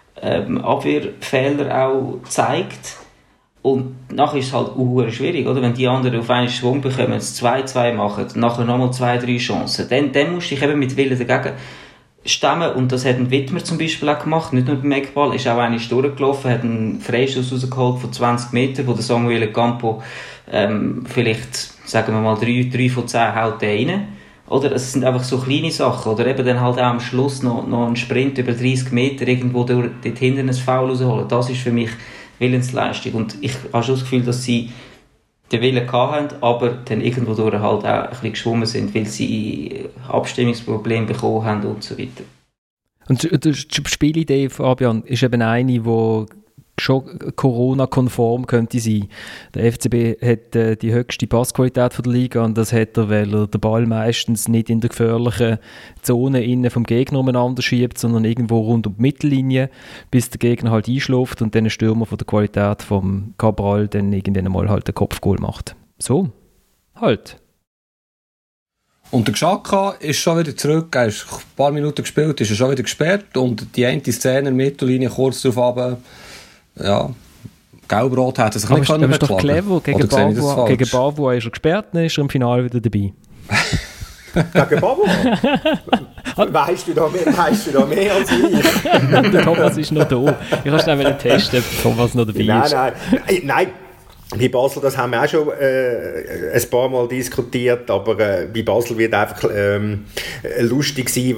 Abwehrfehler auch gezeigt. Und nachher ist es halt auch schwierig, oder? Wenn die anderen auf einen Schwung bekommen, es 2-2 machen, nachher nochmal 2-3 Chancen, dann musst du dich eben mit Willen dagegen stemmen. Und das hat ein Wittmer zum Beispiel auch gemacht, nicht nur beim Eckball, ist auch einer durchgelaufen, hat einen Freischuss rausgeholt von 20 Metern, wo der Samuel Campo vielleicht, sagen wir mal, 3 von 10 haut der rein. Oder es sind einfach so kleine Sachen. Oder eben dann halt auch am Schluss noch einen Sprint über 30 Meter irgendwo dort hinten ein Foul rausholen. Das ist für mich Willensleistung. Und ich habe schon das Gefühl, dass sie den Willen hatten, aber dann irgendwo durch halt auch ein bisschen geschwommen sind, weil sie Abstimmungsprobleme bekommen haben und so weiter. Und die Spielidee, Fabian, ist eben eine, die schon Corona-konform könnte sein. Der FCB hat die höchste Passqualität von der Liga und das hat er, weil er den Ball meistens nicht in der gefährlichen Zone innen vom Gegner umeinander schiebt, sondern irgendwo rund um die Mittellinie, bis der Gegner halt einschläft und dann ein Stürmer von der Qualität vom Cabral dann irgendwann mal halt den Kopfgoal macht. So, halt. Und der Xhaka ist schon wieder zurück, er ist ein paar Minuten gespielt, ist er schon wieder gesperrt und die eine Szene in der Mittellinie kurz darauf runter, ja, Gelb-Rot hat er sich nicht beklagen. Aber ist doch clever, gegen Bavois ist er gesperrt, dann ist er im Finale wieder dabei. Gegen Bavois? Weißt du da mehr als ich? Der Thomas ist noch da. Ich kann schnell testen, ob Thomas noch dabei ist. Nein. Bei Basel, das haben wir auch schon ein paar Mal diskutiert, aber bei Basel wird einfach lustig sein,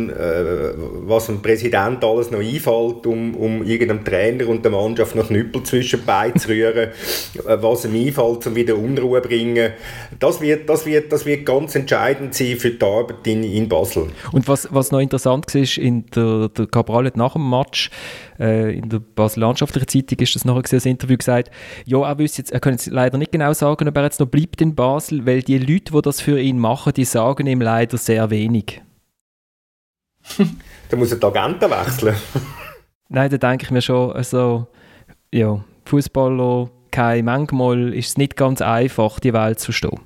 was dem Präsident alles noch einfällt, um irgendeinem Trainer und der Mannschaft noch Knüppel zwischen die Beine zu rühren, was ihm einfällt, um wieder Unruhe zu bringen. Das wird ganz entscheidend sein für die Arbeit in Basel. Und was noch interessant war, der Cabral hat nach dem Match in der Basel-Landschaftlichen Zeitung ist das nachher das Interview gesagt, ja, er kann jetzt leider nicht genau sagen, ob er jetzt noch bleibt in Basel, weil die Leute, die das für ihn machen, die sagen ihm leider sehr wenig. Da muss er die Agenten wechseln. Nein, da denke ich mir schon, also, ja, Fußballer, manchmal ist es nicht ganz einfach, die Welt zu verstehen.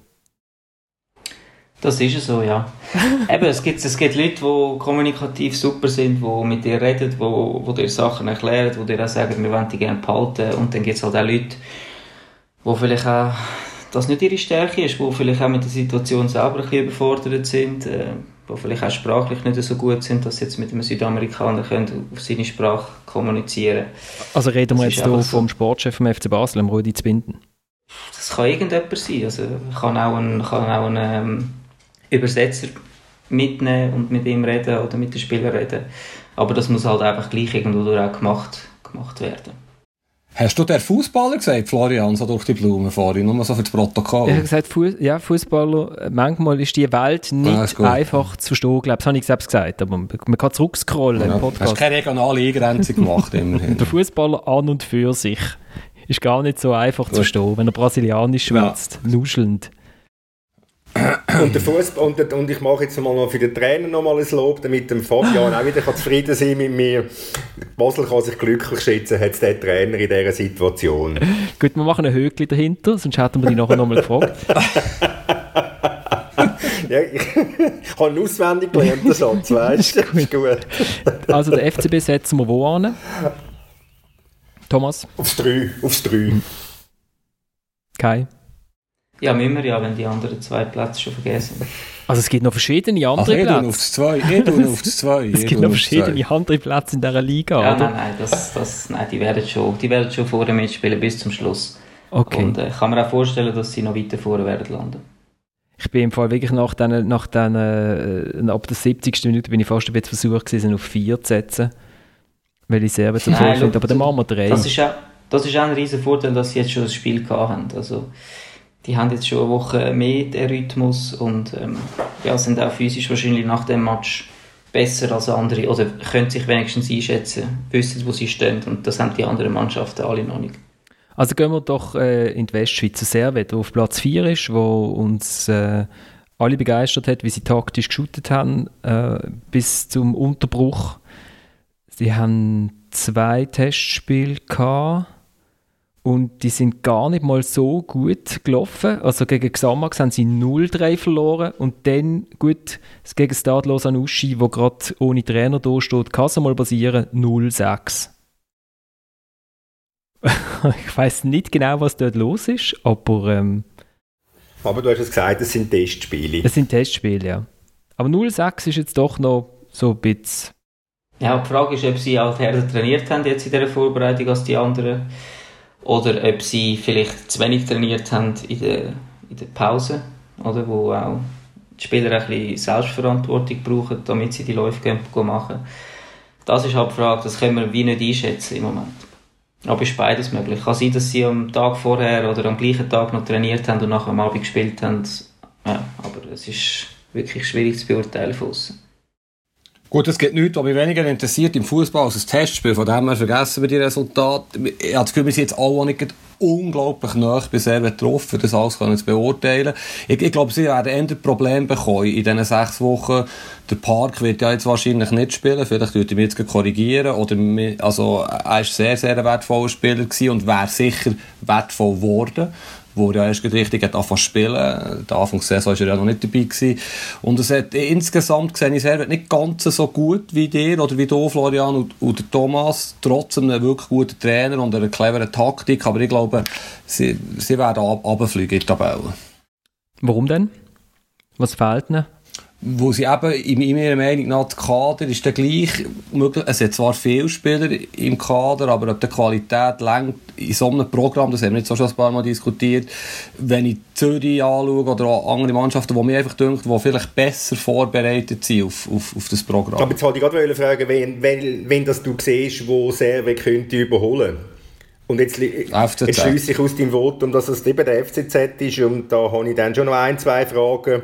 Das ist so, ja. Eben, es gibt Leute, die kommunikativ super sind, die mit dir reden, die dir Sachen erklären, die dir auch sagen, wir wollen die gerne behalten. Und dann gibt es halt auch Leute, die vielleicht auch, das nicht ihre Stärke ist, die vielleicht auch mit der Situation selber ein bisschen überfordert sind, die vielleicht auch sprachlich nicht so gut sind, dass sie jetzt mit einem Südamerikaner können auf seine Sprache kommunizieren können. Also reden wir jetzt hier vom Sportchef vom FC Basel, Rudi Zbinden? Das kann irgendjemand sein. Also kann auch ein Übersetzer mitnehmen und mit ihm reden oder mit den Spielern reden. Aber das muss halt einfach gleich irgendwo auch gemacht werden. Hast du den Fußballer gesagt, Florian, so durch die Blume vorhin, nur so für das Protokoll? Ich habe gesagt, Fußballer, manchmal ist die Welt nicht einfach zu verstehen, glaube ich, das habe ich selbst gesagt, aber man kann zurückscrollen im Podcast. Hast keine regionale Eingrenzung gemacht, immerhin. Der Fußballer an und für sich ist gar nicht so einfach zu verstehen, wenn er brasilianisch schwätzt, nuschelnd. Und ich mache jetzt mal noch für den Trainer noch mal ein Lob, damit dem Fabian auch wieder zufrieden sein mit mir. Basel kann sich glücklich schätzen, hat es den Trainer in dieser Situation. Gut, wir machen ein Höckli dahinter, sonst hätten wir die nachher noch mal gefragt. Ja, ich habe ihn auswendig gelernt, den Satz, weißt du? Das ist gut. Also der FCB setzen wir wo an? Thomas? Aufs 3. Kai? Ja, müssen wir ja, wenn die anderen 2 Plätze schon vergessen sind. Also es gibt noch verschiedene andere Plätze. Ich tue auf das 2. Es gibt noch verschiedene andere Plätze in dieser Liga, ja, oder? Nein, die werden schon vorne mitspielen bis zum Schluss. Okay. Und ich kann mir auch vorstellen, dass sie noch weiter vorne werden landen. Ich bin im Fall wirklich ab der 70. Minute bin ich fast ein bisschen versucht gewesen, auf 4 zu setzen. Weil ich sehr so toll finde, aber dann machen wir 3. Das ist auch ein riesen Vorteil, dass sie jetzt schon das Spiel gehabt haben. Also, die haben jetzt schon eine Woche mehr den Rhythmus und sind auch physisch wahrscheinlich nach dem Match besser als andere oder können sich wenigstens einschätzen, wissen, wo sie stehen und das haben die anderen Mannschaften alle noch nicht. Also gehen wir doch in die Westschweizer Servette, der auf Platz 4 ist, wo uns alle begeistert hat, wie sie taktisch geshootet haben, bis zum Unterbruch. Sie haben 2 Testspiele gehabt und die sind gar nicht mal so gut gelaufen. Also gegen Xamax haben sie 0-3 verloren und dann, gut, gegen Stade Lausanne-Uschi, wo gerade ohne Trainer da steht, kann es mal passieren, 0-6. Ich weiss nicht genau, was dort los ist, aber... aber du hast es gesagt, es sind Testspiele. Es sind Testspiele, ja. Aber 0-6 ist jetzt doch noch so ein bisschen... Ja, die Frage ist, ob sie halt härter trainiert haben jetzt in dieser Vorbereitung als die anderen oder ob sie vielleicht zu wenig trainiert haben in der Pause, oder, wo auch die Spieler ein bisschen Selbstverantwortung brauchen, damit sie die Läufe machen. Das ist halt die Frage, das können wir wie nicht einschätzen im Moment. Aber ist beides möglich. Kann sein, dass sie am Tag vorher oder am gleichen Tag noch trainiert haben und nachher am Abend gespielt haben. Ja, aber es ist wirklich schwierig zu beurteilen von außen. Gut, es gibt nichts, was mich weniger interessiert im Fußball als ein Testspiel. Von dem her vergessen wir die Resultate. Ich habe das Gefühl, wir sind jetzt alle nicht unglaublich nahe bei Servette getroffen, das alles zu beurteilen. Ich glaube, sie werden eher ein Problem bekommen in diesen 6 Wochen. Der Park wird ja jetzt wahrscheinlich nicht spielen. Vielleicht würde ich mich jetzt korrigieren. Also, er war sehr, sehr ein wertvoller Spieler gewesen und wäre sicher wertvoll geworden, wo er erst richtig angefangen zu spielen. Der Anfang der Saison war er ja noch nicht dabei gewesen. Und es hat insgesamt gesehen, ich sehe nicht ganz so gut wie dir oder wie du, Florian, und der Thomas, trotz einem wirklich guten Trainer und einer cleveren Taktik. Aber ich glaube, sie werden runterfliegen in die Tabelle. Warum denn? Was fehlt ihnen? Wo sie eben, in meiner Meinung nach, das Kader ist dann gleich möglich. Es hat zwar viele Spieler im Kader, aber ob die Qualität längt in so einem Programm, das haben wir jetzt auch schon ein paar Mal diskutiert, wenn ich Zürich anschaue oder auch andere Mannschaften, die mir einfach denken, die vielleicht besser vorbereitet sind auf das Programm. Aber jetzt wollte ich gerade fragen, wenn das du siehst, wo Servette könnte überholen. Und jetzt schliesse ich aus deinem Votum, dass es eben der FCZ ist und da habe ich dann schon noch 1-2 Fragen.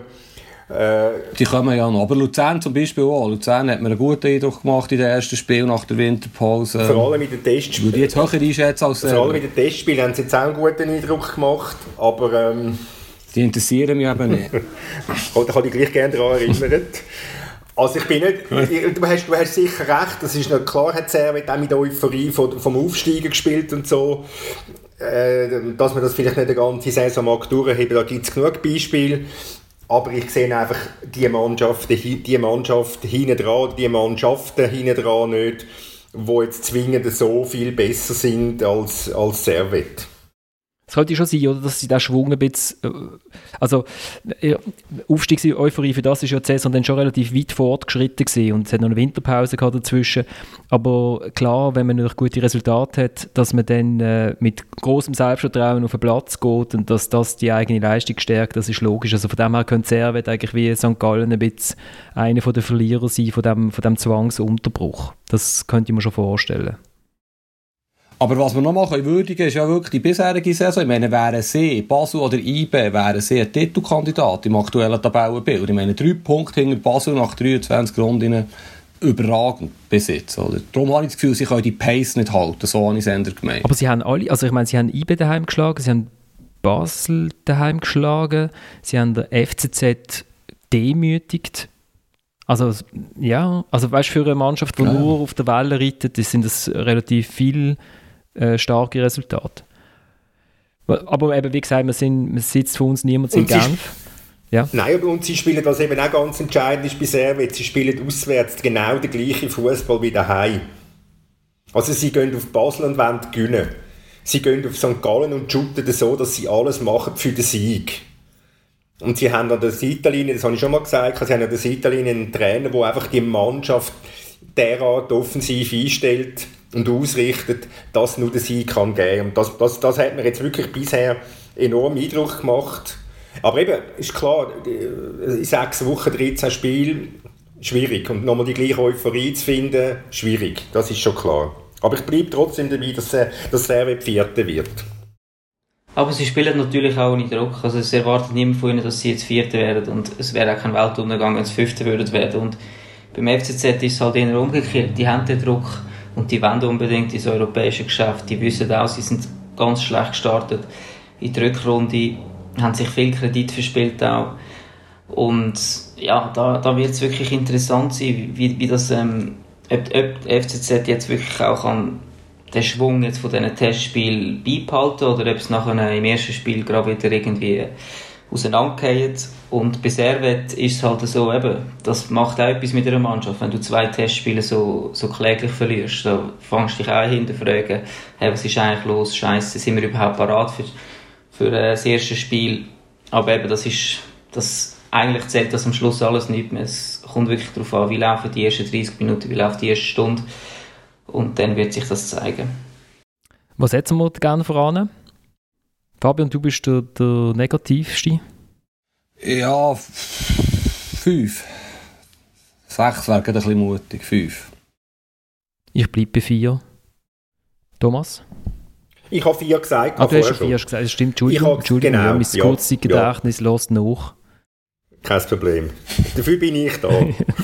Die kommen ja noch. Aber Luzern zum Beispiel auch. Luzern hat mir einen guten Eindruck gemacht in den ersten Spielen nach der Winterpause. Vor allem in den Testspielen. Würde ich jetzt höher einschätzen als... Vor allem in den Testspielen haben sie jetzt auch einen guten Eindruck gemacht, aber... die interessieren mich eben nicht. Da kann ich gleich gerne daran erinnern. Also ich bin nicht... Du hast sicher recht, das ist noch klar, hat Servette auch mit Euphorie vom Aufsteigen gespielt und so. Dass man das vielleicht nicht eine ganze Saison mag durchheben, da gibt es genug Beispiele. Aber ich sehe einfach die Mannschaften hinten dran, die Mannschaften hinten dran nicht, die jetzt zwingend so viel besser sind als Servette. Es könnte schon sein, oder, dass sie da Schwung ein bisschen... Also, Aufstiegseuphorie für das ist ja die Saison dann schon relativ weit fortgeschritten gewesen und es hat noch eine Winterpause gehabt dazwischen. Aber klar, wenn man noch gute Resultate hat, dass man dann mit großem Selbstvertrauen auf den Platz geht und dass das die eigene Leistung stärkt, das ist logisch. Also von dem her könnte Servette eigentlich wie St. Gallen ein bisschen einer der Verlierer sein von dem Zwangsunterbruch. Das könnte ich mir schon vorstellen. Aber was wir noch mal würdigen können, ist ja wirklich die bisherige Saison. Ich meine, wären sie, Basel oder IB, wären sie ein Titelkandidat im aktuellen Tabellenbild. Ich meine, 3 Punkte hinter Basel nach 23 Runden überragend bis jetzt. Oder? Darum habe ich das Gefühl, sie können die Pace nicht halten, so habe ich es gemeint. Aber sie haben alle, also ich meine, sie haben IB daheim geschlagen, sie haben Basel daheim geschlagen, sie haben den FCZ demütigt. Also, ja, also weißt, für eine Mannschaft, die nur auf der Welle reitet, sind das relativ viel starke Resultate. Aber eben, wie gesagt, man sitzt von uns niemand in Genf. Ja. Nein, aber und sie spielen, was eben auch ganz entscheidend ist bei Servette, sie spielen auswärts genau den gleichen Fußball wie daheim. Also sie gehen auf Basel und wollen gewinnen. Sie gehen auf St. Gallen und shooten so, dass sie alles machen für den Sieg. Und sie haben an der Seitenlinie, das habe ich schon mal gesagt, sie haben an der Seitenlinie einen Trainer, der einfach die Mannschaft derart offensiv einstellt und ausrichtet, dass nur der Sieg kann geben. Und das hat mir jetzt wirklich bisher enorm Eindruck gemacht. Aber eben, ist klar, in 6 Wochen 13 Spiele, schwierig. Und nochmal die gleiche Euphorie zu finden, schwierig. Das ist schon klar. Aber ich bleibe trotzdem dabei, dass Servette Vierte wird. Aber sie spielen natürlich auch ohne Druck. Also es erwartet niemand von ihnen, dass sie jetzt Vierte werden. Und es wäre auch kein Weltuntergang, wenn sie Fünfte würden werden. Und Beim FCZ ist es halt eher umgekehrt. Die haben den Druck und die wollen unbedingt ins europäische Geschäft. Die wissen auch, sie sind ganz schlecht gestartet in der Rückrunde, haben sich viel Kredit verspielt auch. Und ja, da wird es wirklich interessant sein, wie das, ob der FCZ jetzt wirklich auch kann den Schwung jetzt von diesen Testspielen beibehalten oder ob es nachher im ersten Spiel gerade wieder irgendwie auseinandergeht. Und bei Servet ist es halt so, eben, das macht auch etwas mit einer Mannschaft. Wenn du 2 Testspiele so kläglich verlierst, da fängst du dich auch hinterfragen, hey, was ist eigentlich los, Scheiße, sind wir überhaupt parat für das erste Spiel? Aber eben, eigentlich zählt das am Schluss alles nicht mehr. Es kommt wirklich darauf an, wie laufen die ersten 30 Minuten, wie läuft die erste Stunde. Und dann wird sich das zeigen. Was setzen wir gerne voran? Fabian, du bist der Negativste. Ja, 5. 6 wäre ein bisschen mutig, 5. Ich bleibe bei 4. Thomas? Ich habe 4 gesagt. Du hast schon 4 gesagt, das stimmt. Entschuldigung, genau, mein Kurzzeitgedächtnis lässt nach. Kein Problem. Dafür bin ich da.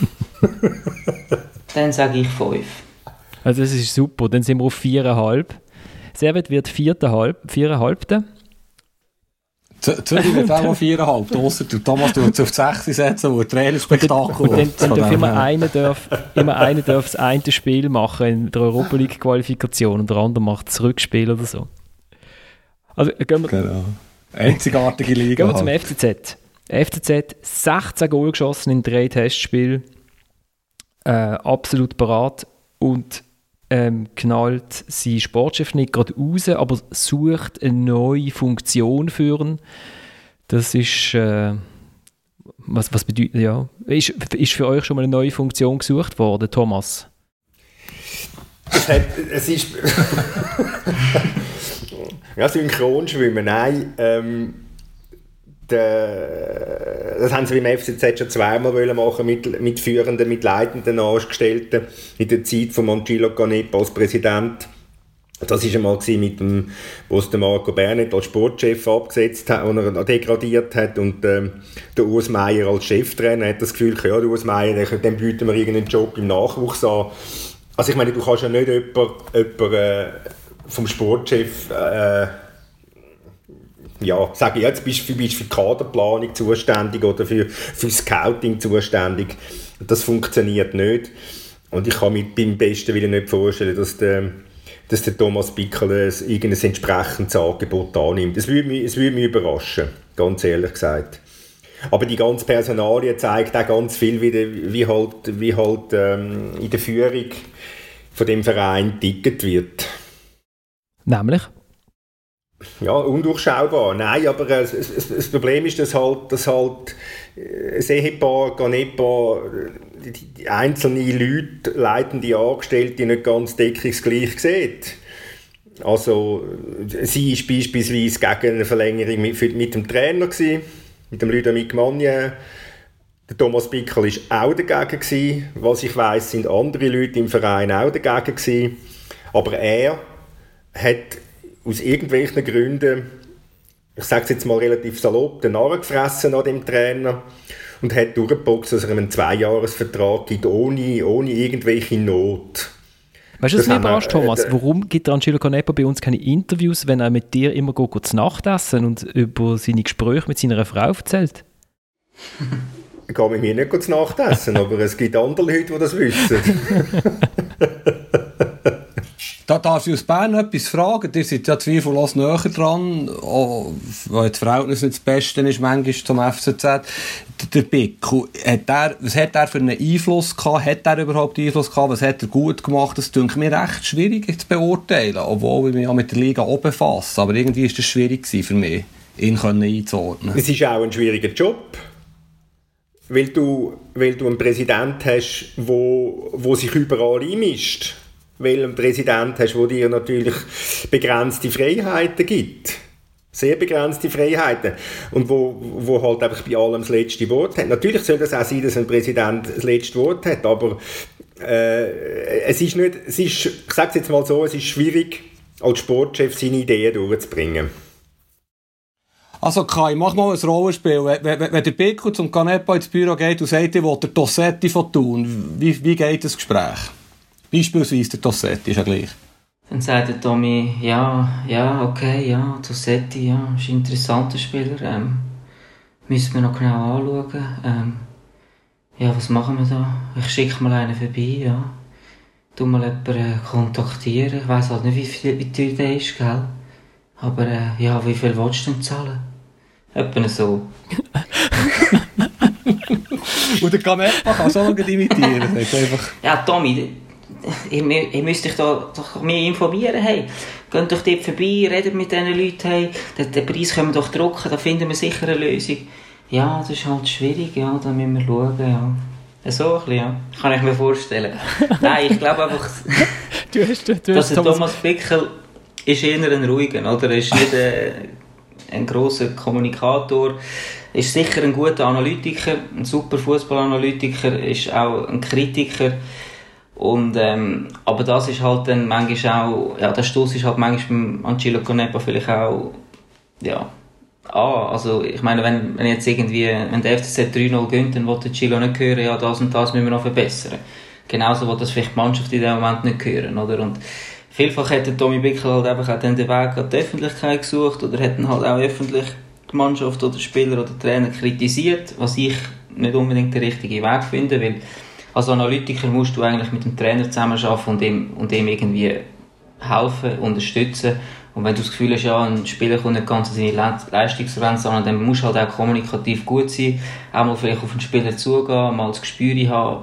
Dann sage ich 5. Also das ist super, dann sind wir auf 4,5. Servet wird 4,5. Zürich wird auch mal 4,5. Ausser Thomas tut es auf 6 setzen, wo ein Trainerspektakel und dann darf immer einer das eine Spiel machen in der Europa League Qualifikation und der andere macht das Rückspiel oder so. Also gehen wir, genau. Einzigartige Liga. Gehen wir zum FCZ. FCZ 16 Goal geschossen in 3 Testspielen. Absolut parat und knallt sein Sportchef nicht gerade raus, aber sucht eine neue Funktion für ihn. Das ist was bedeutet, ja. Ist für euch schon mal eine neue Funktion gesucht worden, Thomas? Es ist ja, Synchronschwimmen, nein. Das haben sie beim FCZ schon zweimal machen mit führenden, mit leitenden Angestellten in der Zeit von Angelo Canepa als Präsident. Das war einmal mit dem, wo es Marco Bernet als Sportchef abgesetzt hat, und er degradiert hat, und der Urs Meier als Cheftrainer hat das Gefühl, ja, der Urs Meier, dem bieten wir irgendeinen Job im Nachwuchs an. Also ich meine, du kannst ja nicht jemanden vom Sportchef sage ich, jetzt bist du für die Kaderplanung zuständig oder für Scouting zuständig. Das funktioniert nicht. Und ich kann mir beim besten Willen nicht vorstellen, dass der Thomas Bickel irgendein entsprechendes Angebot annimmt. Es würde mich überraschen, ganz ehrlich gesagt. Aber die ganze Personalie zeigt auch ganz viel, wie halt in der Führung von dem Verein ticket wird. Nämlich? Ja, undurchschaubar. Nein, aber das Problem ist, dass halt ein Ehepaar, Canepa, die einzelnen Leute, leitende Angestellte, nicht ganz deckungsgleich sieht. Also, sie war beispielsweise gegen eine Verlängerung mit dem Trainer gewesen, mit dem Ludovic Magnin. Der Thomas Bickel war auch dagegen gewesen. Was ich weiss, sind andere Leute im Verein auch dagegen gewesen. Aber er hat aus irgendwelchen Gründen, ich sage es jetzt mal relativ salopp, den Narren gefressen an dem Trainer und hat durchgeboxt, dass er einen 2-Jahres-Vertrag gibt, ohne irgendwelche Not. Weißt du, was mich überrascht, Thomas? Warum gibt Angelo Canepa bei uns keine Interviews, wenn er mit dir immer zu Nacht essen und über seine Gespräche mit seiner Frau erzählt? Ich gehe mit mir nicht zu Nacht essen, aber es gibt andere Leute, die das wissen. Da darf ich aus Bern etwas fragen. Ihr seid ja zweifellos näher dran, weil das Verhältnis nicht das Beste ist, manchmal zum FCZ. Der Bickel, was hat er für einen Einfluss gehabt? Hat er überhaupt Einfluss gehabt? Was hat er gut gemacht? Das klingt mir recht schwierig zu beurteilen, obwohl ich mich ja mit der Liga auch befasse. Aber irgendwie war es schwierig für mich, ihn einzuordnen. Es ist auch ein schwieriger Job. Weil du einen Präsidenten hast, der sich überall einmischt. Weil du einen Präsidenten hast, der dir natürlich begrenzte Freiheiten gibt. Sehr begrenzte Freiheiten. Und wo halt einfach bei allem das letzte Wort hat. Natürlich soll das auch sein, dass ein Präsident das letzte Wort hat, aber ich sage es jetzt mal so, es ist schwierig, als Sportchef seine Ideen durchzubringen. Also Kai, mach mal ein Rollenspiel. Wenn der Bickel zum Canepa ins Büro geht und sagt, ich will der Tossetti von tun, wie geht das Gespräch? Beispielsweise der Tossetti, ist ja gleich. Dann sagt der Tommy, okay, Tossetti, ist ein interessanter Spieler. Müssen wir noch genau anschauen. Was machen wir da? Ich schicke mal einen vorbei, ja. Tu mal jemanden kontaktieren. Ich weiss halt nicht, wie teuer der ist, gell? Aber wie viel willst du denn zahlen? Etwa so. Und der Canepa kann so lange imitieren. Einfach... Ja, Tommy, ihr müsst euch da doch mehr informieren. Hey, geht doch dort vorbei, redet mit diesen Leuten. Hey, den Preis können wir doch drucken, da finden wir sicher eine Lösung. Ja, das ist halt schwierig, ja, da müssen wir schauen, ja. So ein bisschen, ja. Kann ich mir vorstellen. Nein, ich glaube einfach, dass der Thomas Bickel ist eher ein ruhiger, oder? Er ist nicht ein grosser Kommunikator. Er ist sicher ein guter Analytiker, ein super Fußballanalytiker, ist auch ein Kritiker. Und, aber das ist halt dann manchmal auch, der Stoss ist halt manchmal beim Angelo Canepa vielleicht auch, also ich meine, wenn jetzt irgendwie, wenn der FCZ 3-0 gönnt, dann will der Chilo nicht hören, ja, das und das müssen wir noch verbessern. Genauso will das vielleicht die Mannschaft in dem Moment nicht hören, oder? Und vielfach hat der Tommy Bickel halt einfach auch den Weg an die Öffentlichkeit gesucht oder hat dann halt auch öffentlich die Mannschaft oder Spieler oder Trainer kritisiert, was ich nicht unbedingt der richtige Weg finde, weil als Analytiker musst du eigentlich mit dem Trainer zusammenarbeiten und ihm irgendwie helfen, unterstützen. Und wenn du das Gefühl hast, ein Spieler kommt nicht ganz an seine Leistungsgrenze an, dann musst du halt auch kommunikativ gut sein, auch mal vielleicht auf den Spieler zugehen, mal das Gespür haben,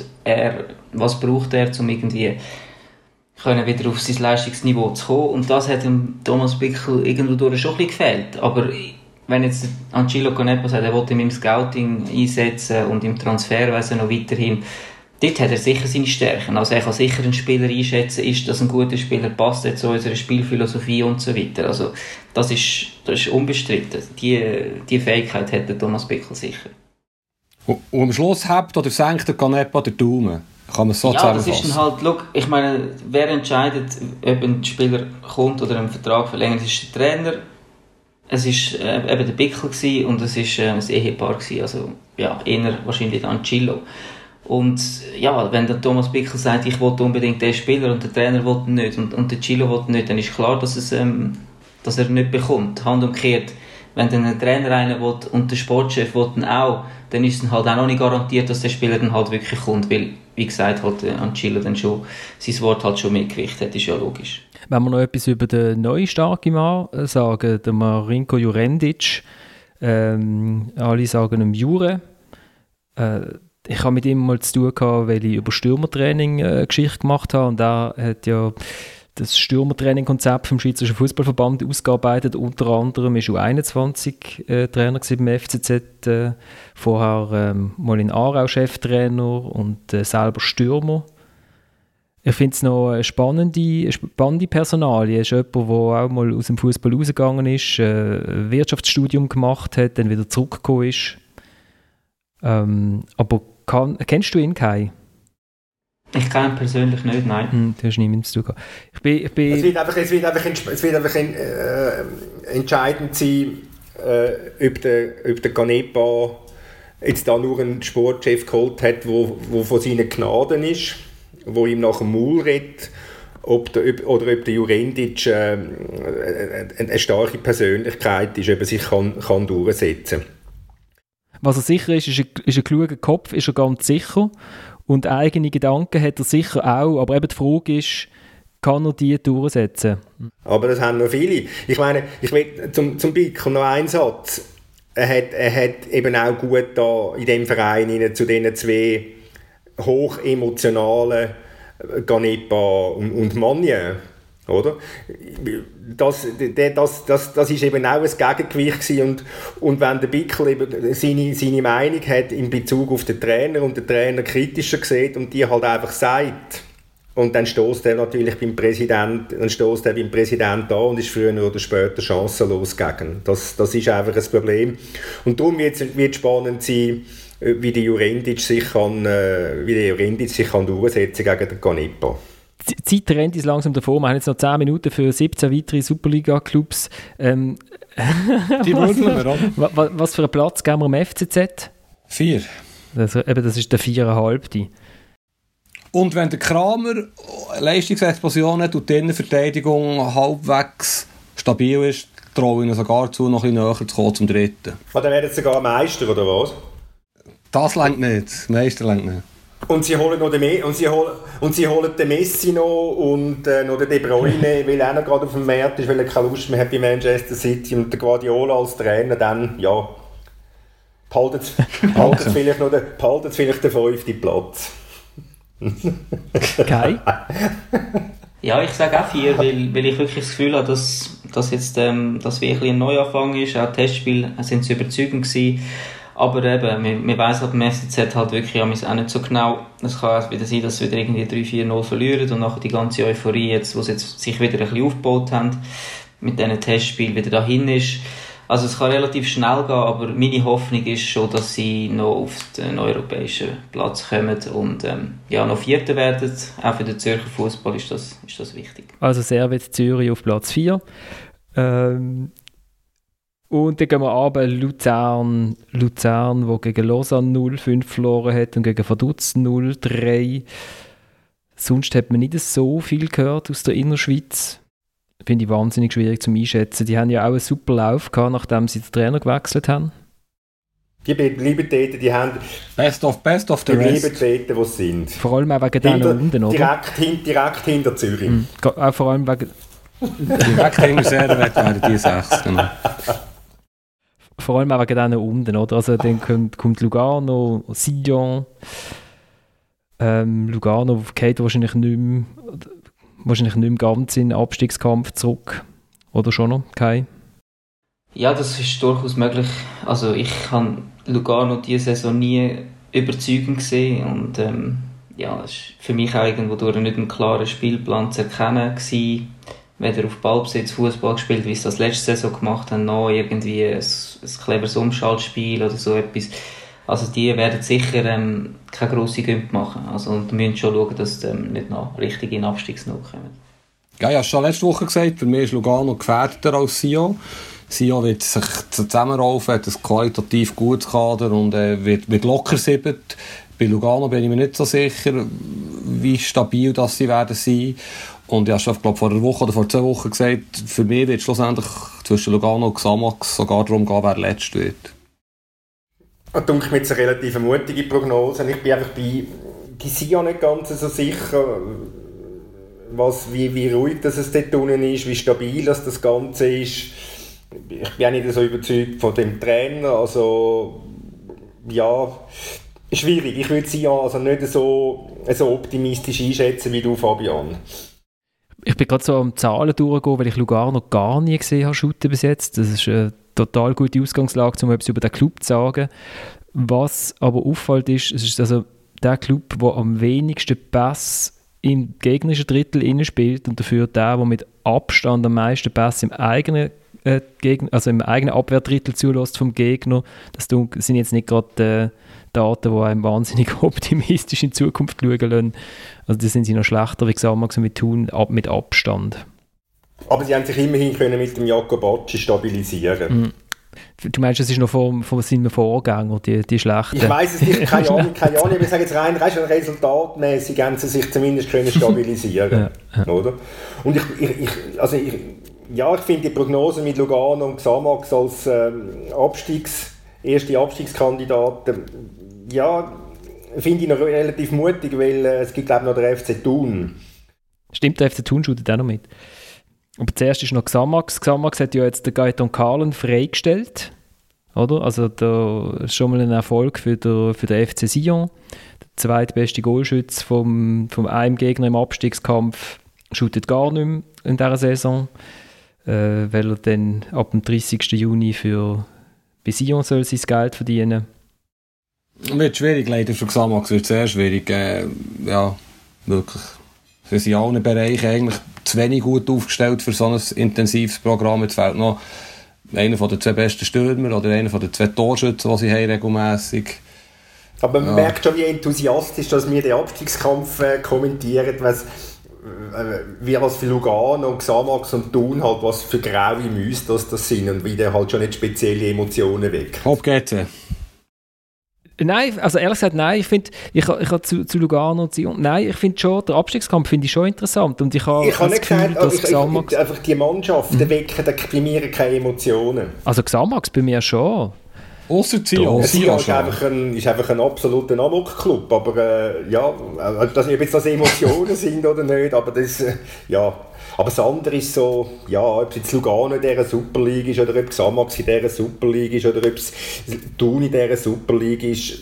was braucht er, um irgendwie wieder auf sein Leistungsniveau zu kommen. Und das hat dem Thomas Bickel irgendwo durch schon ein bisschen gefehlt. Aber wenn jetzt Angelo Canepa sagt, er will ihn im Scouting einsetzen und im Transferwesen noch weiterhin, dort hat er sicher seine Stärken. Also er kann sicher einen Spieler einschätzen, ist das ein guter Spieler, passt er zu unserer Spielphilosophie und so weiter. Also das ist unbestritten. Die Fähigkeit hat der Thomas Bickel sicher. Und am Schluss hebt oder senkt der Canepa den Daumen? Kann man so zusammenfassen? Das ist dann halt, look, ich meine, wer entscheidet, ob ein Spieler kommt oder einen Vertrag verlängert, ist der Trainer. Es war eben der Bickel und es war ein Ehepaar, also eher wahrscheinlich dann Angelo. Und wenn der Thomas Bickel sagt, ich will unbedingt den Spieler und der Trainer will nicht und der Angelo will nicht, dann ist klar, dass er nicht bekommt. Hand umgekehrt, wenn dann ein Trainer einen will und der Sportchef will dann auch, dann ist es halt auch noch nicht garantiert, dass der Spieler dann halt wirklich kommt, weil, wie gesagt, halt Angelo dann schon sein Wort halt schon mehr Gewicht hat, ist ja logisch. Wenn wir noch etwas über den neuen starken Mann sagen, der Marinko Jurendic, alle sagen ihm Jure. Ich habe mit ihm mal zu tun gehabt, weil ich über Stürmertraining Geschichte gemacht habe und er hat ja das Stürmertraining-Konzept vom Schweizerischen Fußballverband ausgearbeitet. Unter anderem war U21 Trainer beim FCZ, vorher mal in Aarau Cheftrainer und selber Stürmer. Ich finde es noch eine spannende Personalie. Er ist jemand, der auch mal aus dem Fußball rausgegangen ist, ein Wirtschaftsstudium gemacht hat, dann wieder zurückgekommen ist. Aber kennst du ihn, Kai? Ich kenne ihn persönlich nicht, nein. Du hast niemanden zu tun. Es wird einfach entscheidend sein, ob der Canepa jetzt da nur einen Sportchef geholt hat, der von seinen Gnaden ist, wo ihm nach dem Maul redet, oder ob der Jurendic eine starke Persönlichkeit ist, ob er sich kann durchsetzen kann. Was er sicher ist ein kluger Kopf, ist er ganz sicher. Und eigene Gedanken hat er sicher auch. Aber eben die Frage ist, kann er die durchsetzen? Aber das haben noch viele. Ich meine, ich will zum Bickel noch einen Satz. Er hat eben auch gut da in dem Verein zu diesen zwei hochemotionalen Canepa und Magnin, oder? Das ist eben auch ein Gegengewicht gewesen. Und wenn der Bickel eben seine Meinung hat in Bezug auf den Trainer und der Trainer kritischer sieht und die halt einfach sagt, und dann stößt er natürlich beim Präsident an und ist früher oder später chancenlos gegen. Das ist einfach ein Problem. Und darum wird es spannend sein, wie der Jurendic sich kann durchsetzen gegen den Canepa. Die Zeit rennt uns langsam davor. Wir haben jetzt noch 10 Minuten für 17 weitere Superliga-Clubs. Die würfeln wir, oder? Was für einen Platz geben wir im FCZ? 4. Das ist der 4,5. Und wenn der Kramer Leistungsexplosion hat und die Innenverteidigung halbwegs stabil ist, traue ich ihnen sogar zu, noch ein bisschen näher zu kommen zum dritten. Dann werden sie sogar Meister, oder was? Das reicht nicht. Das Meister reicht nicht. Und sie holen noch den Messi noch und noch den De Bruyne, weil er noch gerade auf dem Markt ist, weil er keine Lust mehr hat bei Manchester City und der Guardiola als Trainer dann, ja, behaltet vielleicht den 5. Platz. Kai? Ja, ich sage auch 4, weil ich wirklich das Gefühl habe, dass jetzt dass wirklich ein Neuanfang ist. Auch Testspiele sind zu überzeugend gewesen. Aber eben, man weiss halt beim FCZ halt wirklich auch nicht so genau. Es kann auch wieder sein, dass sie wieder irgendwie 3-4-0 verlieren und nachher die ganze Euphorie, jetzt, wo sie jetzt sich wieder ein bisschen aufgebaut haben, mit diesen Testspielen wieder dahin ist. Also es kann relativ schnell gehen, aber meine Hoffnung ist schon, dass sie noch auf den europäischen Platz kommen und noch Vierter werden. Auch für den Zürcher Fußball ist das wichtig. Also Servet Zürich auf Platz 4. Und dann gehen wir runter, Luzern, wo gegen Lausanne 0-5 verloren hat und gegen Vaduz 0-3. Sonst hat man nicht so viel gehört aus der Innerschweiz. Finde ich wahnsinnig schwierig zu einschätzen. Die haben ja auch einen super Lauf gehabt, nachdem sie den Trainer gewechselt haben. Die bleiben dort, die haben... Best of the rest. Die bleiben dort, wo sie sind. Vor allem auch wegen denen unten, oder? Direkt hinter Zürich. Auch vor allem wegen... Direkt hinter Servet werden die 6, genau. Vor allem auch wegen denen unten, oder? Also dann kommt Lugano, Sion. Lugano geht wahrscheinlich nicht mehr ganz in den Abstiegskampf zurück. Oder schon noch? Kai? Ja, das ist durchaus möglich. Also ich habe Lugano diese Saison nie überzeugend gesehen und es war für mich auch irgendwo durch nicht ein klarer Spielplan zu erkennen gewesen. Weder auf Ballbesitz Fußball gespielt, wie sie das letzte Saison gemacht haben, noch irgendwie ein cleveres Umschaltspiel oder so etwas. Also die werden sicher keine grosse Gümp machen. Also, und müssen schon schauen, dass sie nicht noch richtig in Abstiegsnot kommen. Ja, ich habe schon letzte Woche gesagt, für mich ist Lugano gefährdeter als Sion. Sion wird sich zusammenraufen, hat ein qualitativ gutes Kader und wird locker 7. Bei Lugano bin ich mir nicht so sicher, wie stabil das sie werden sein. Und ich habe schon, glaube vor einer Woche oder vor 2 Wochen gesagt, für mich wird es schlussendlich zwischen Lugano und Xamax sogar darum gehen, wer Letzter wird. Ich denke mir jetzt eine relativ mutige Prognose. Ich bin einfach bei Sion nicht ganz so sicher, wie ruhig das es dort unten ist, wie stabil das Ganze ist. Ich bin auch nicht so überzeugt von dem Trainer. Also, ja, schwierig. Ich würde Sion also nicht so optimistisch einschätzen wie du, Fabian. Ich bin gerade so am Zahlen durchgehen, weil ich Lugano gar nie gesehen habe, shooten bis jetzt. Das ist eine total gute Ausgangslage, um etwas über den Club zu sagen. Was aber auffällt ist, es ist also der Club, der am wenigsten Pässe im gegnerischen Drittel spielt und dafür der mit Abstand am meisten Pässe im eigenen im eigenen Abwehrdrittel zulässt vom Gegner. Das sind jetzt nicht gerade Daten, die einem wahnsinnig optimistisch in die Zukunft schauen lassen. Also da sind sie noch schlechter wie Xamax mit Thun mit Abstand. Aber sie haben sich immerhin können mit dem Jacobacci stabilisieren. Du meinst, das ist noch von seinem Vorgänger, die schlechten? Ich weiss es nicht, keine Ahnung. Aber ich sage jetzt rein resultatmäßig haben sie sich zumindest können stabilisieren. Ja. Oder? Und ich finde die Prognose mit Lugano und Xamax als erste Abstiegskandidaten, ja, finde ich noch relativ mutig, weil es gibt, glaube ich, noch der FC Thun. Stimmt, der FC Thun schaut auch noch mit. Aber zuerst ist noch Xamax. Xamax hat ja jetzt den Gaetan Kahlen freigestellt. Oder? Also da ist schon mal ein Erfolg für den FC Sion. Der zweitbeste Goalschütze vom einem Gegner im Abstiegskampf shootet gar nicht mehr in dieser Saison. Weil er dann ab dem 30. Juni bei Sion soll sein Geld verdienen. Wird schwierig, leider für Xamax wird sehr schwierig. Ja, wirklich. Sie sind in allen Bereichen eigentlich zu wenig gut aufgestellt für so ein intensives Programm. Jetzt fehlt noch einer der 2 besten Stürmer oder einer der 2 Torschützen, die sie haben regelmässig. Aber man merkt schon, wie enthusiastisch dass wir den Abstiegskampf kommentieren. wie was für Lugano, Xamax und Thun halt, was für graue Mäuse das sind und wie der halt schon nicht spezielle Emotionen weg. Hopp geht's. Nein, also ehrlich gesagt, nein, ich finde, ich habe zu Lugano und Sion, nein, ich finde schon, der Abstiegskampf finde ich schon interessant und ich habe nicht Gefühl, gesagt, dass Xamax... einfach die Mannschaften wecken bei mir keine Emotionen. Also Xamax bei mir schon. Ausser Sion. Sion ist einfach ein absoluter Amok-Club, aber ob jetzt das Emotionen sind oder nicht, aber das, aber das andere ist so, ob es jetzt Lugano in dieser Super League ist, oder ob Xamax in dieser Super League ist, oder ob es Thun in dieser Super League ist,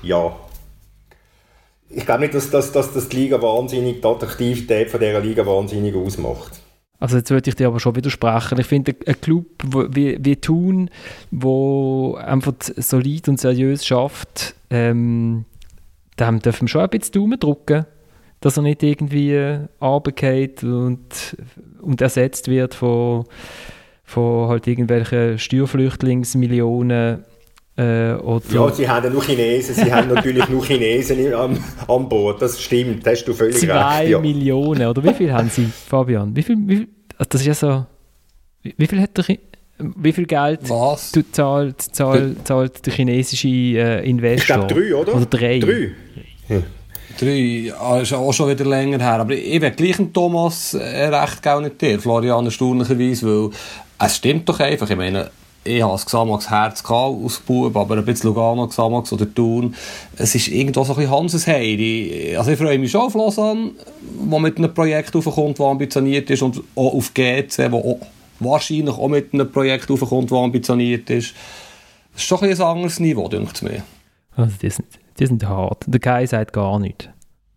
Ich glaube nicht, dass die Liga wahnsinnig, die Attraktivität von dieser Liga wahnsinnig ausmacht. Also jetzt würde ich dir aber schon widersprechen. Ich finde, ein Club wie Thun, der einfach solid und seriös schafft, dem dürfen wir schon ein bisschen Daumen drücken, dass er nicht irgendwie runterfällt und ersetzt wird von halt irgendwelchen Steuerflüchtlingsmillionen. Oder sie haben nur Chinesen, sie haben natürlich nur Chinesen an Bord, das stimmt, da hast du völlig recht. 2 Millionen, oder wie viel haben sie, Fabian? Wie viel, das ist ja so, wie viel Geld zahlt der chinesische Investor? Ich glaube 3, oder? Oder 3? 3. 3, ist auch schon wieder länger her, aber ich will gleich einen Thomas recht gerne nicht dir, Florian erstaunlicherweise, weil es stimmt doch einfach, ich meine, ich habe das Xamax Herz als Bub, aber ein bisschen Lugano, Xamax oder Thun. Es ist irgendwo so ein bisschen Hanses Heidi. Also ich freue mich schon auf Lausanne, der mit einem Projekt aufkommt, das ambitioniert ist, und auch auf GC, der wahrscheinlich auch mit einem Projekt aufkommt, das ambitioniert ist. Das ist schon ein anderes Niveau, denke ich mir. Also die sind hart. Der Kai sagt gar nichts.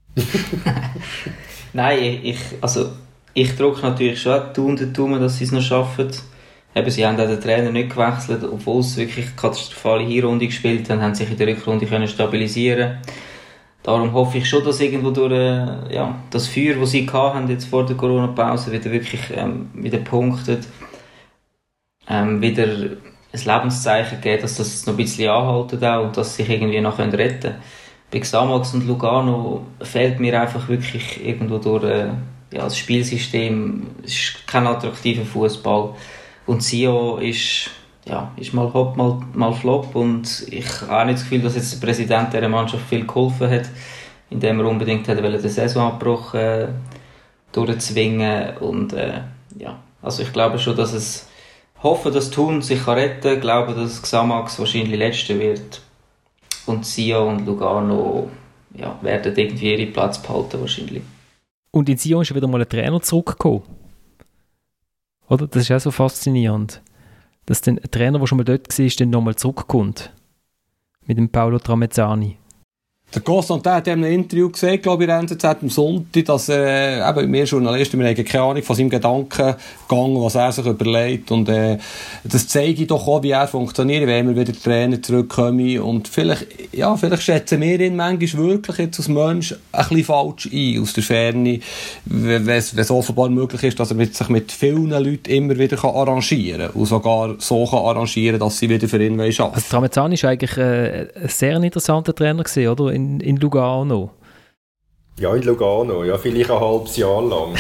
Nein, ich drücke natürlich schon den Daumen, dass sie es noch schaffen. Eben, sie haben auch den Trainer nicht gewechselt, obwohl sie wirklich eine katastrophale Hinrunde gespielt haben, haben sich in der Rückrunde können stabilisieren. Darum hoffe ich schon, dass irgendwo durch das Feuer, das sie hatten jetzt vor der Corona-Pause, wieder wirklich wieder punktet, wieder ein Lebenszeichen geben, dass das noch ein bisschen anhaltet auch und dass sie sich irgendwie noch retten können. Bei Xamax und Lugano fehlt mir einfach wirklich irgendwo durch das Spielsystem. Es ist kein attraktiver Fußball. Und Sion ist mal Hop, mal Flop. Und ich habe auch nicht das Gefühl, dass jetzt der Präsident dieser Mannschaft viel geholfen hat, indem er unbedingt den Saisonabbruch durchzwingen. Und also ich glaube schon, dass es hoffe, dass Thun sich retten kann. Ich glaube, dass Xamax wahrscheinlich Letzter wird. Und Sion und Lugano werden irgendwie ihren Platz behalten wahrscheinlich. Und in Sion ist wieder mal ein Trainer zurückgekommen. Oder? Das ist auch so faszinierend. Dass dann ein Trainer, der schon mal dort war, dann nochmal zurückkommt. Mit dem Paolo Tramezzani. Der Constantin hat in einem Interview gesagt, glaube ich, in NZZ am Sonntag, dass wir Journalisten, wir haben keine Ahnung von seinem Gedankengang, was er sich überlegt. Und das zeige ich doch auch, wie er funktioniert, wenn wir wieder Trainer zurückkommen. Und vielleicht schätzen wir ihn manchmal wirklich jetzt als Mensch ein bisschen falsch ein, aus der Ferne, wenn es offenbar möglich ist, dass er sich mit vielen Leuten immer wieder arrangieren kann. Und sogar so arrangieren kann, dass sie wieder für ihn arbeiten wollen. Also Tramezzani war eigentlich ein sehr interessanter Trainer gewesen, oder? In Lugano. Ja, in Lugano. Ja, vielleicht ein halbes Jahr lang.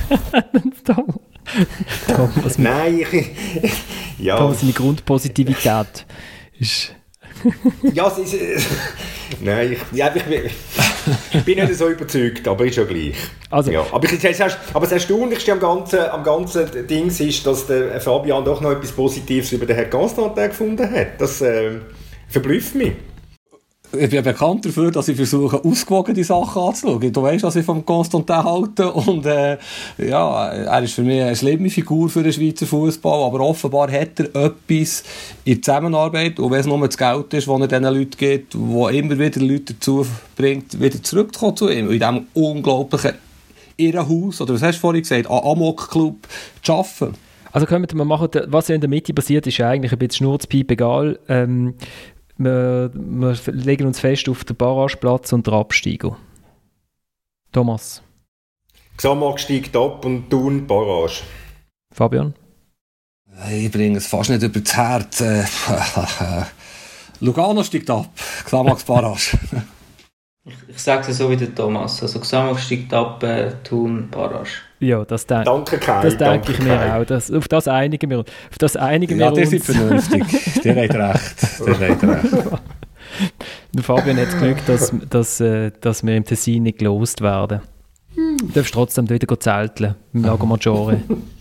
Thomas, nein, Thomas, seine Grundpositivität ist... ja, es ist... nein, ich bin nicht so überzeugt, aber ist ja gleich. Also, ja, aber das Erstaunlichste am ganzen Ding ist, dass der Fabian doch noch etwas Positives über den Herrn Constantin gefunden hat. Das verblüfft mich. Ich bin bekannt dafür, dass ich versuche, ausgewogene Sachen anzuschauen. Du weißt, was ich vom Constantin halte. Und er ist für mich eine schlimme Figur für den Schweizer Fußball. Aber offenbar hat er etwas in Zusammenarbeit, und wenn es nur das Geld ist, das er diesen Leuten gibt, wo immer wieder Leute dazu bringt, wieder zurückzukommen zu ihm. In diesem unglaublichen Irrenhaus, oder was hast du vorhin gesagt, an Amok-Club zu arbeiten. Also können wir machen, was in der Mitte passiert, ist eigentlich ein bisschen Schnurzpiep egal. Wir legen uns fest auf den Barrageplatz und den Absteiger. Thomas. Xamax steigt ab und Thun Barrage. Fabian? Ich bringe es fast nicht über das Herz. Lugano steigt ab. Xamax Barrage. Ich Ich sage es so wie der Thomas. Also Gesamtabstieg, Etappe, Thun, Barrage. Ja, das Danke, Kai. das denke ich mir auch. Auf das einigen wir uns. Ja, die sind vernünftig. Der hat recht. Der Fabian hat Glück, dass wir im Tessin nicht gelost werden. Du darfst trotzdem wieder zelteln im Lago Maggiore.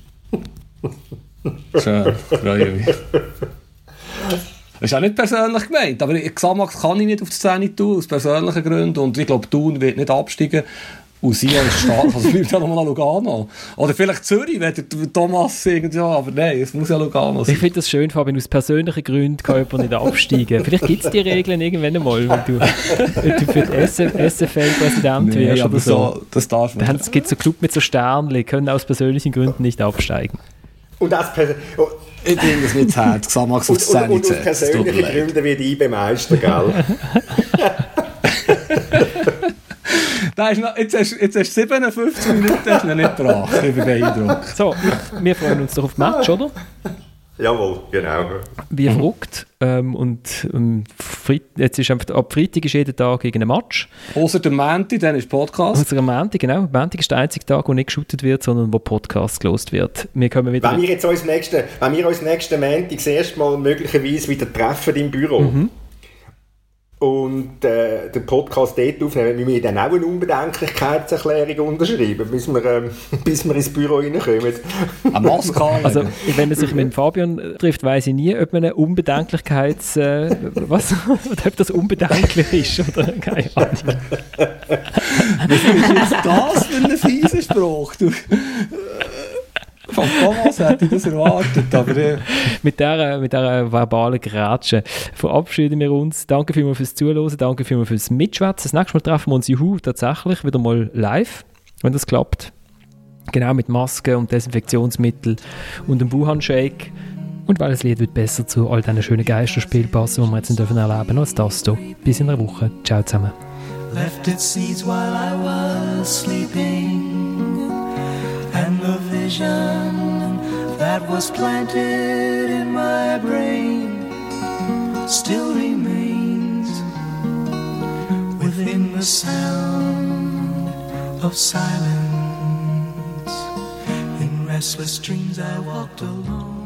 Schön, freue mich. Das ist auch nicht persönlich gemeint, aber Xamax kann ich nicht auf die Szene tun, aus persönlichen Gründen. Und ich glaube, Thun wird nicht absteigen. Und Sion ist stark, also bleibt ja nochmal Lugano. Oder vielleicht Zürich, wenn der Thomas irgendwie, ja, aber nein, es muss ja Lugano sein. Ich finde das schön, Fabian, aus persönlichen Gründen kann jemand nicht absteigen. Vielleicht gibt es die Regeln irgendwann einmal, wenn du für die SFL Präsident wirst oder so. Das darf man. Dann gibt es so Club mit so Sternchen, können aus persönlichen Gründen nicht absteigen. Und ich bringe das mit Herz, Xamax auf die Szene und aus persönlichen Gründen wird IB Meister, gell? Jetzt hast du 57 Minuten hast du nicht gebracht. Ich bin beeindruckt. So, wir freuen uns doch auf das Match, oder? Jawohl, genau. Wie verrückt. Jetzt ist einfach, ab Freitag ist jeden Tag irgendein Match. Außer der Montag, dann ist Podcast. Außer am Montag, genau. Montag ist der einzige Tag, wo nicht geshootet wird, sondern wo Podcast gelost wird. Wir kommen wieder... Wenn wir uns nächsten Montag das erste Mal möglicherweise wieder treffen im Büro und den Podcast dort aufnehmen, müssen wir dann auch eine Unbedenklichkeitserklärung unterschreiben, bis wir ins Büro reinkommen. Eine Maske anlegen. Also, wenn man sich mit Fabian trifft, weiss ich nie, ob man eine Unbedenklichkeits... ob das unbedenklich ist, oder? Keine Ahnung. Was ist jetzt das für ein fieser Spruch? Von Thomas hätte ich das erwartet, aber... Mit dieser verbalen Grätsche verabschieden wir uns. Danke vielmals fürs Zuhören, danke vielmals fürs Mitschwätzen. Das nächste Mal treffen wir uns Juhu tatsächlich wieder mal live, wenn das klappt. Genau, mit Maske und Desinfektionsmittel und einem Wuhan-Shake. Und weil das Lied wird besser zu all diesen schönen Geisterspielen passen, die wir jetzt nicht erleben dürfen, als das hier. Bis in einer Woche. Ciao zusammen. Left its seeds while I was sleeping, and the vision that was planted in my brain still remains within the sound of silence. In restless dreams I walked alone.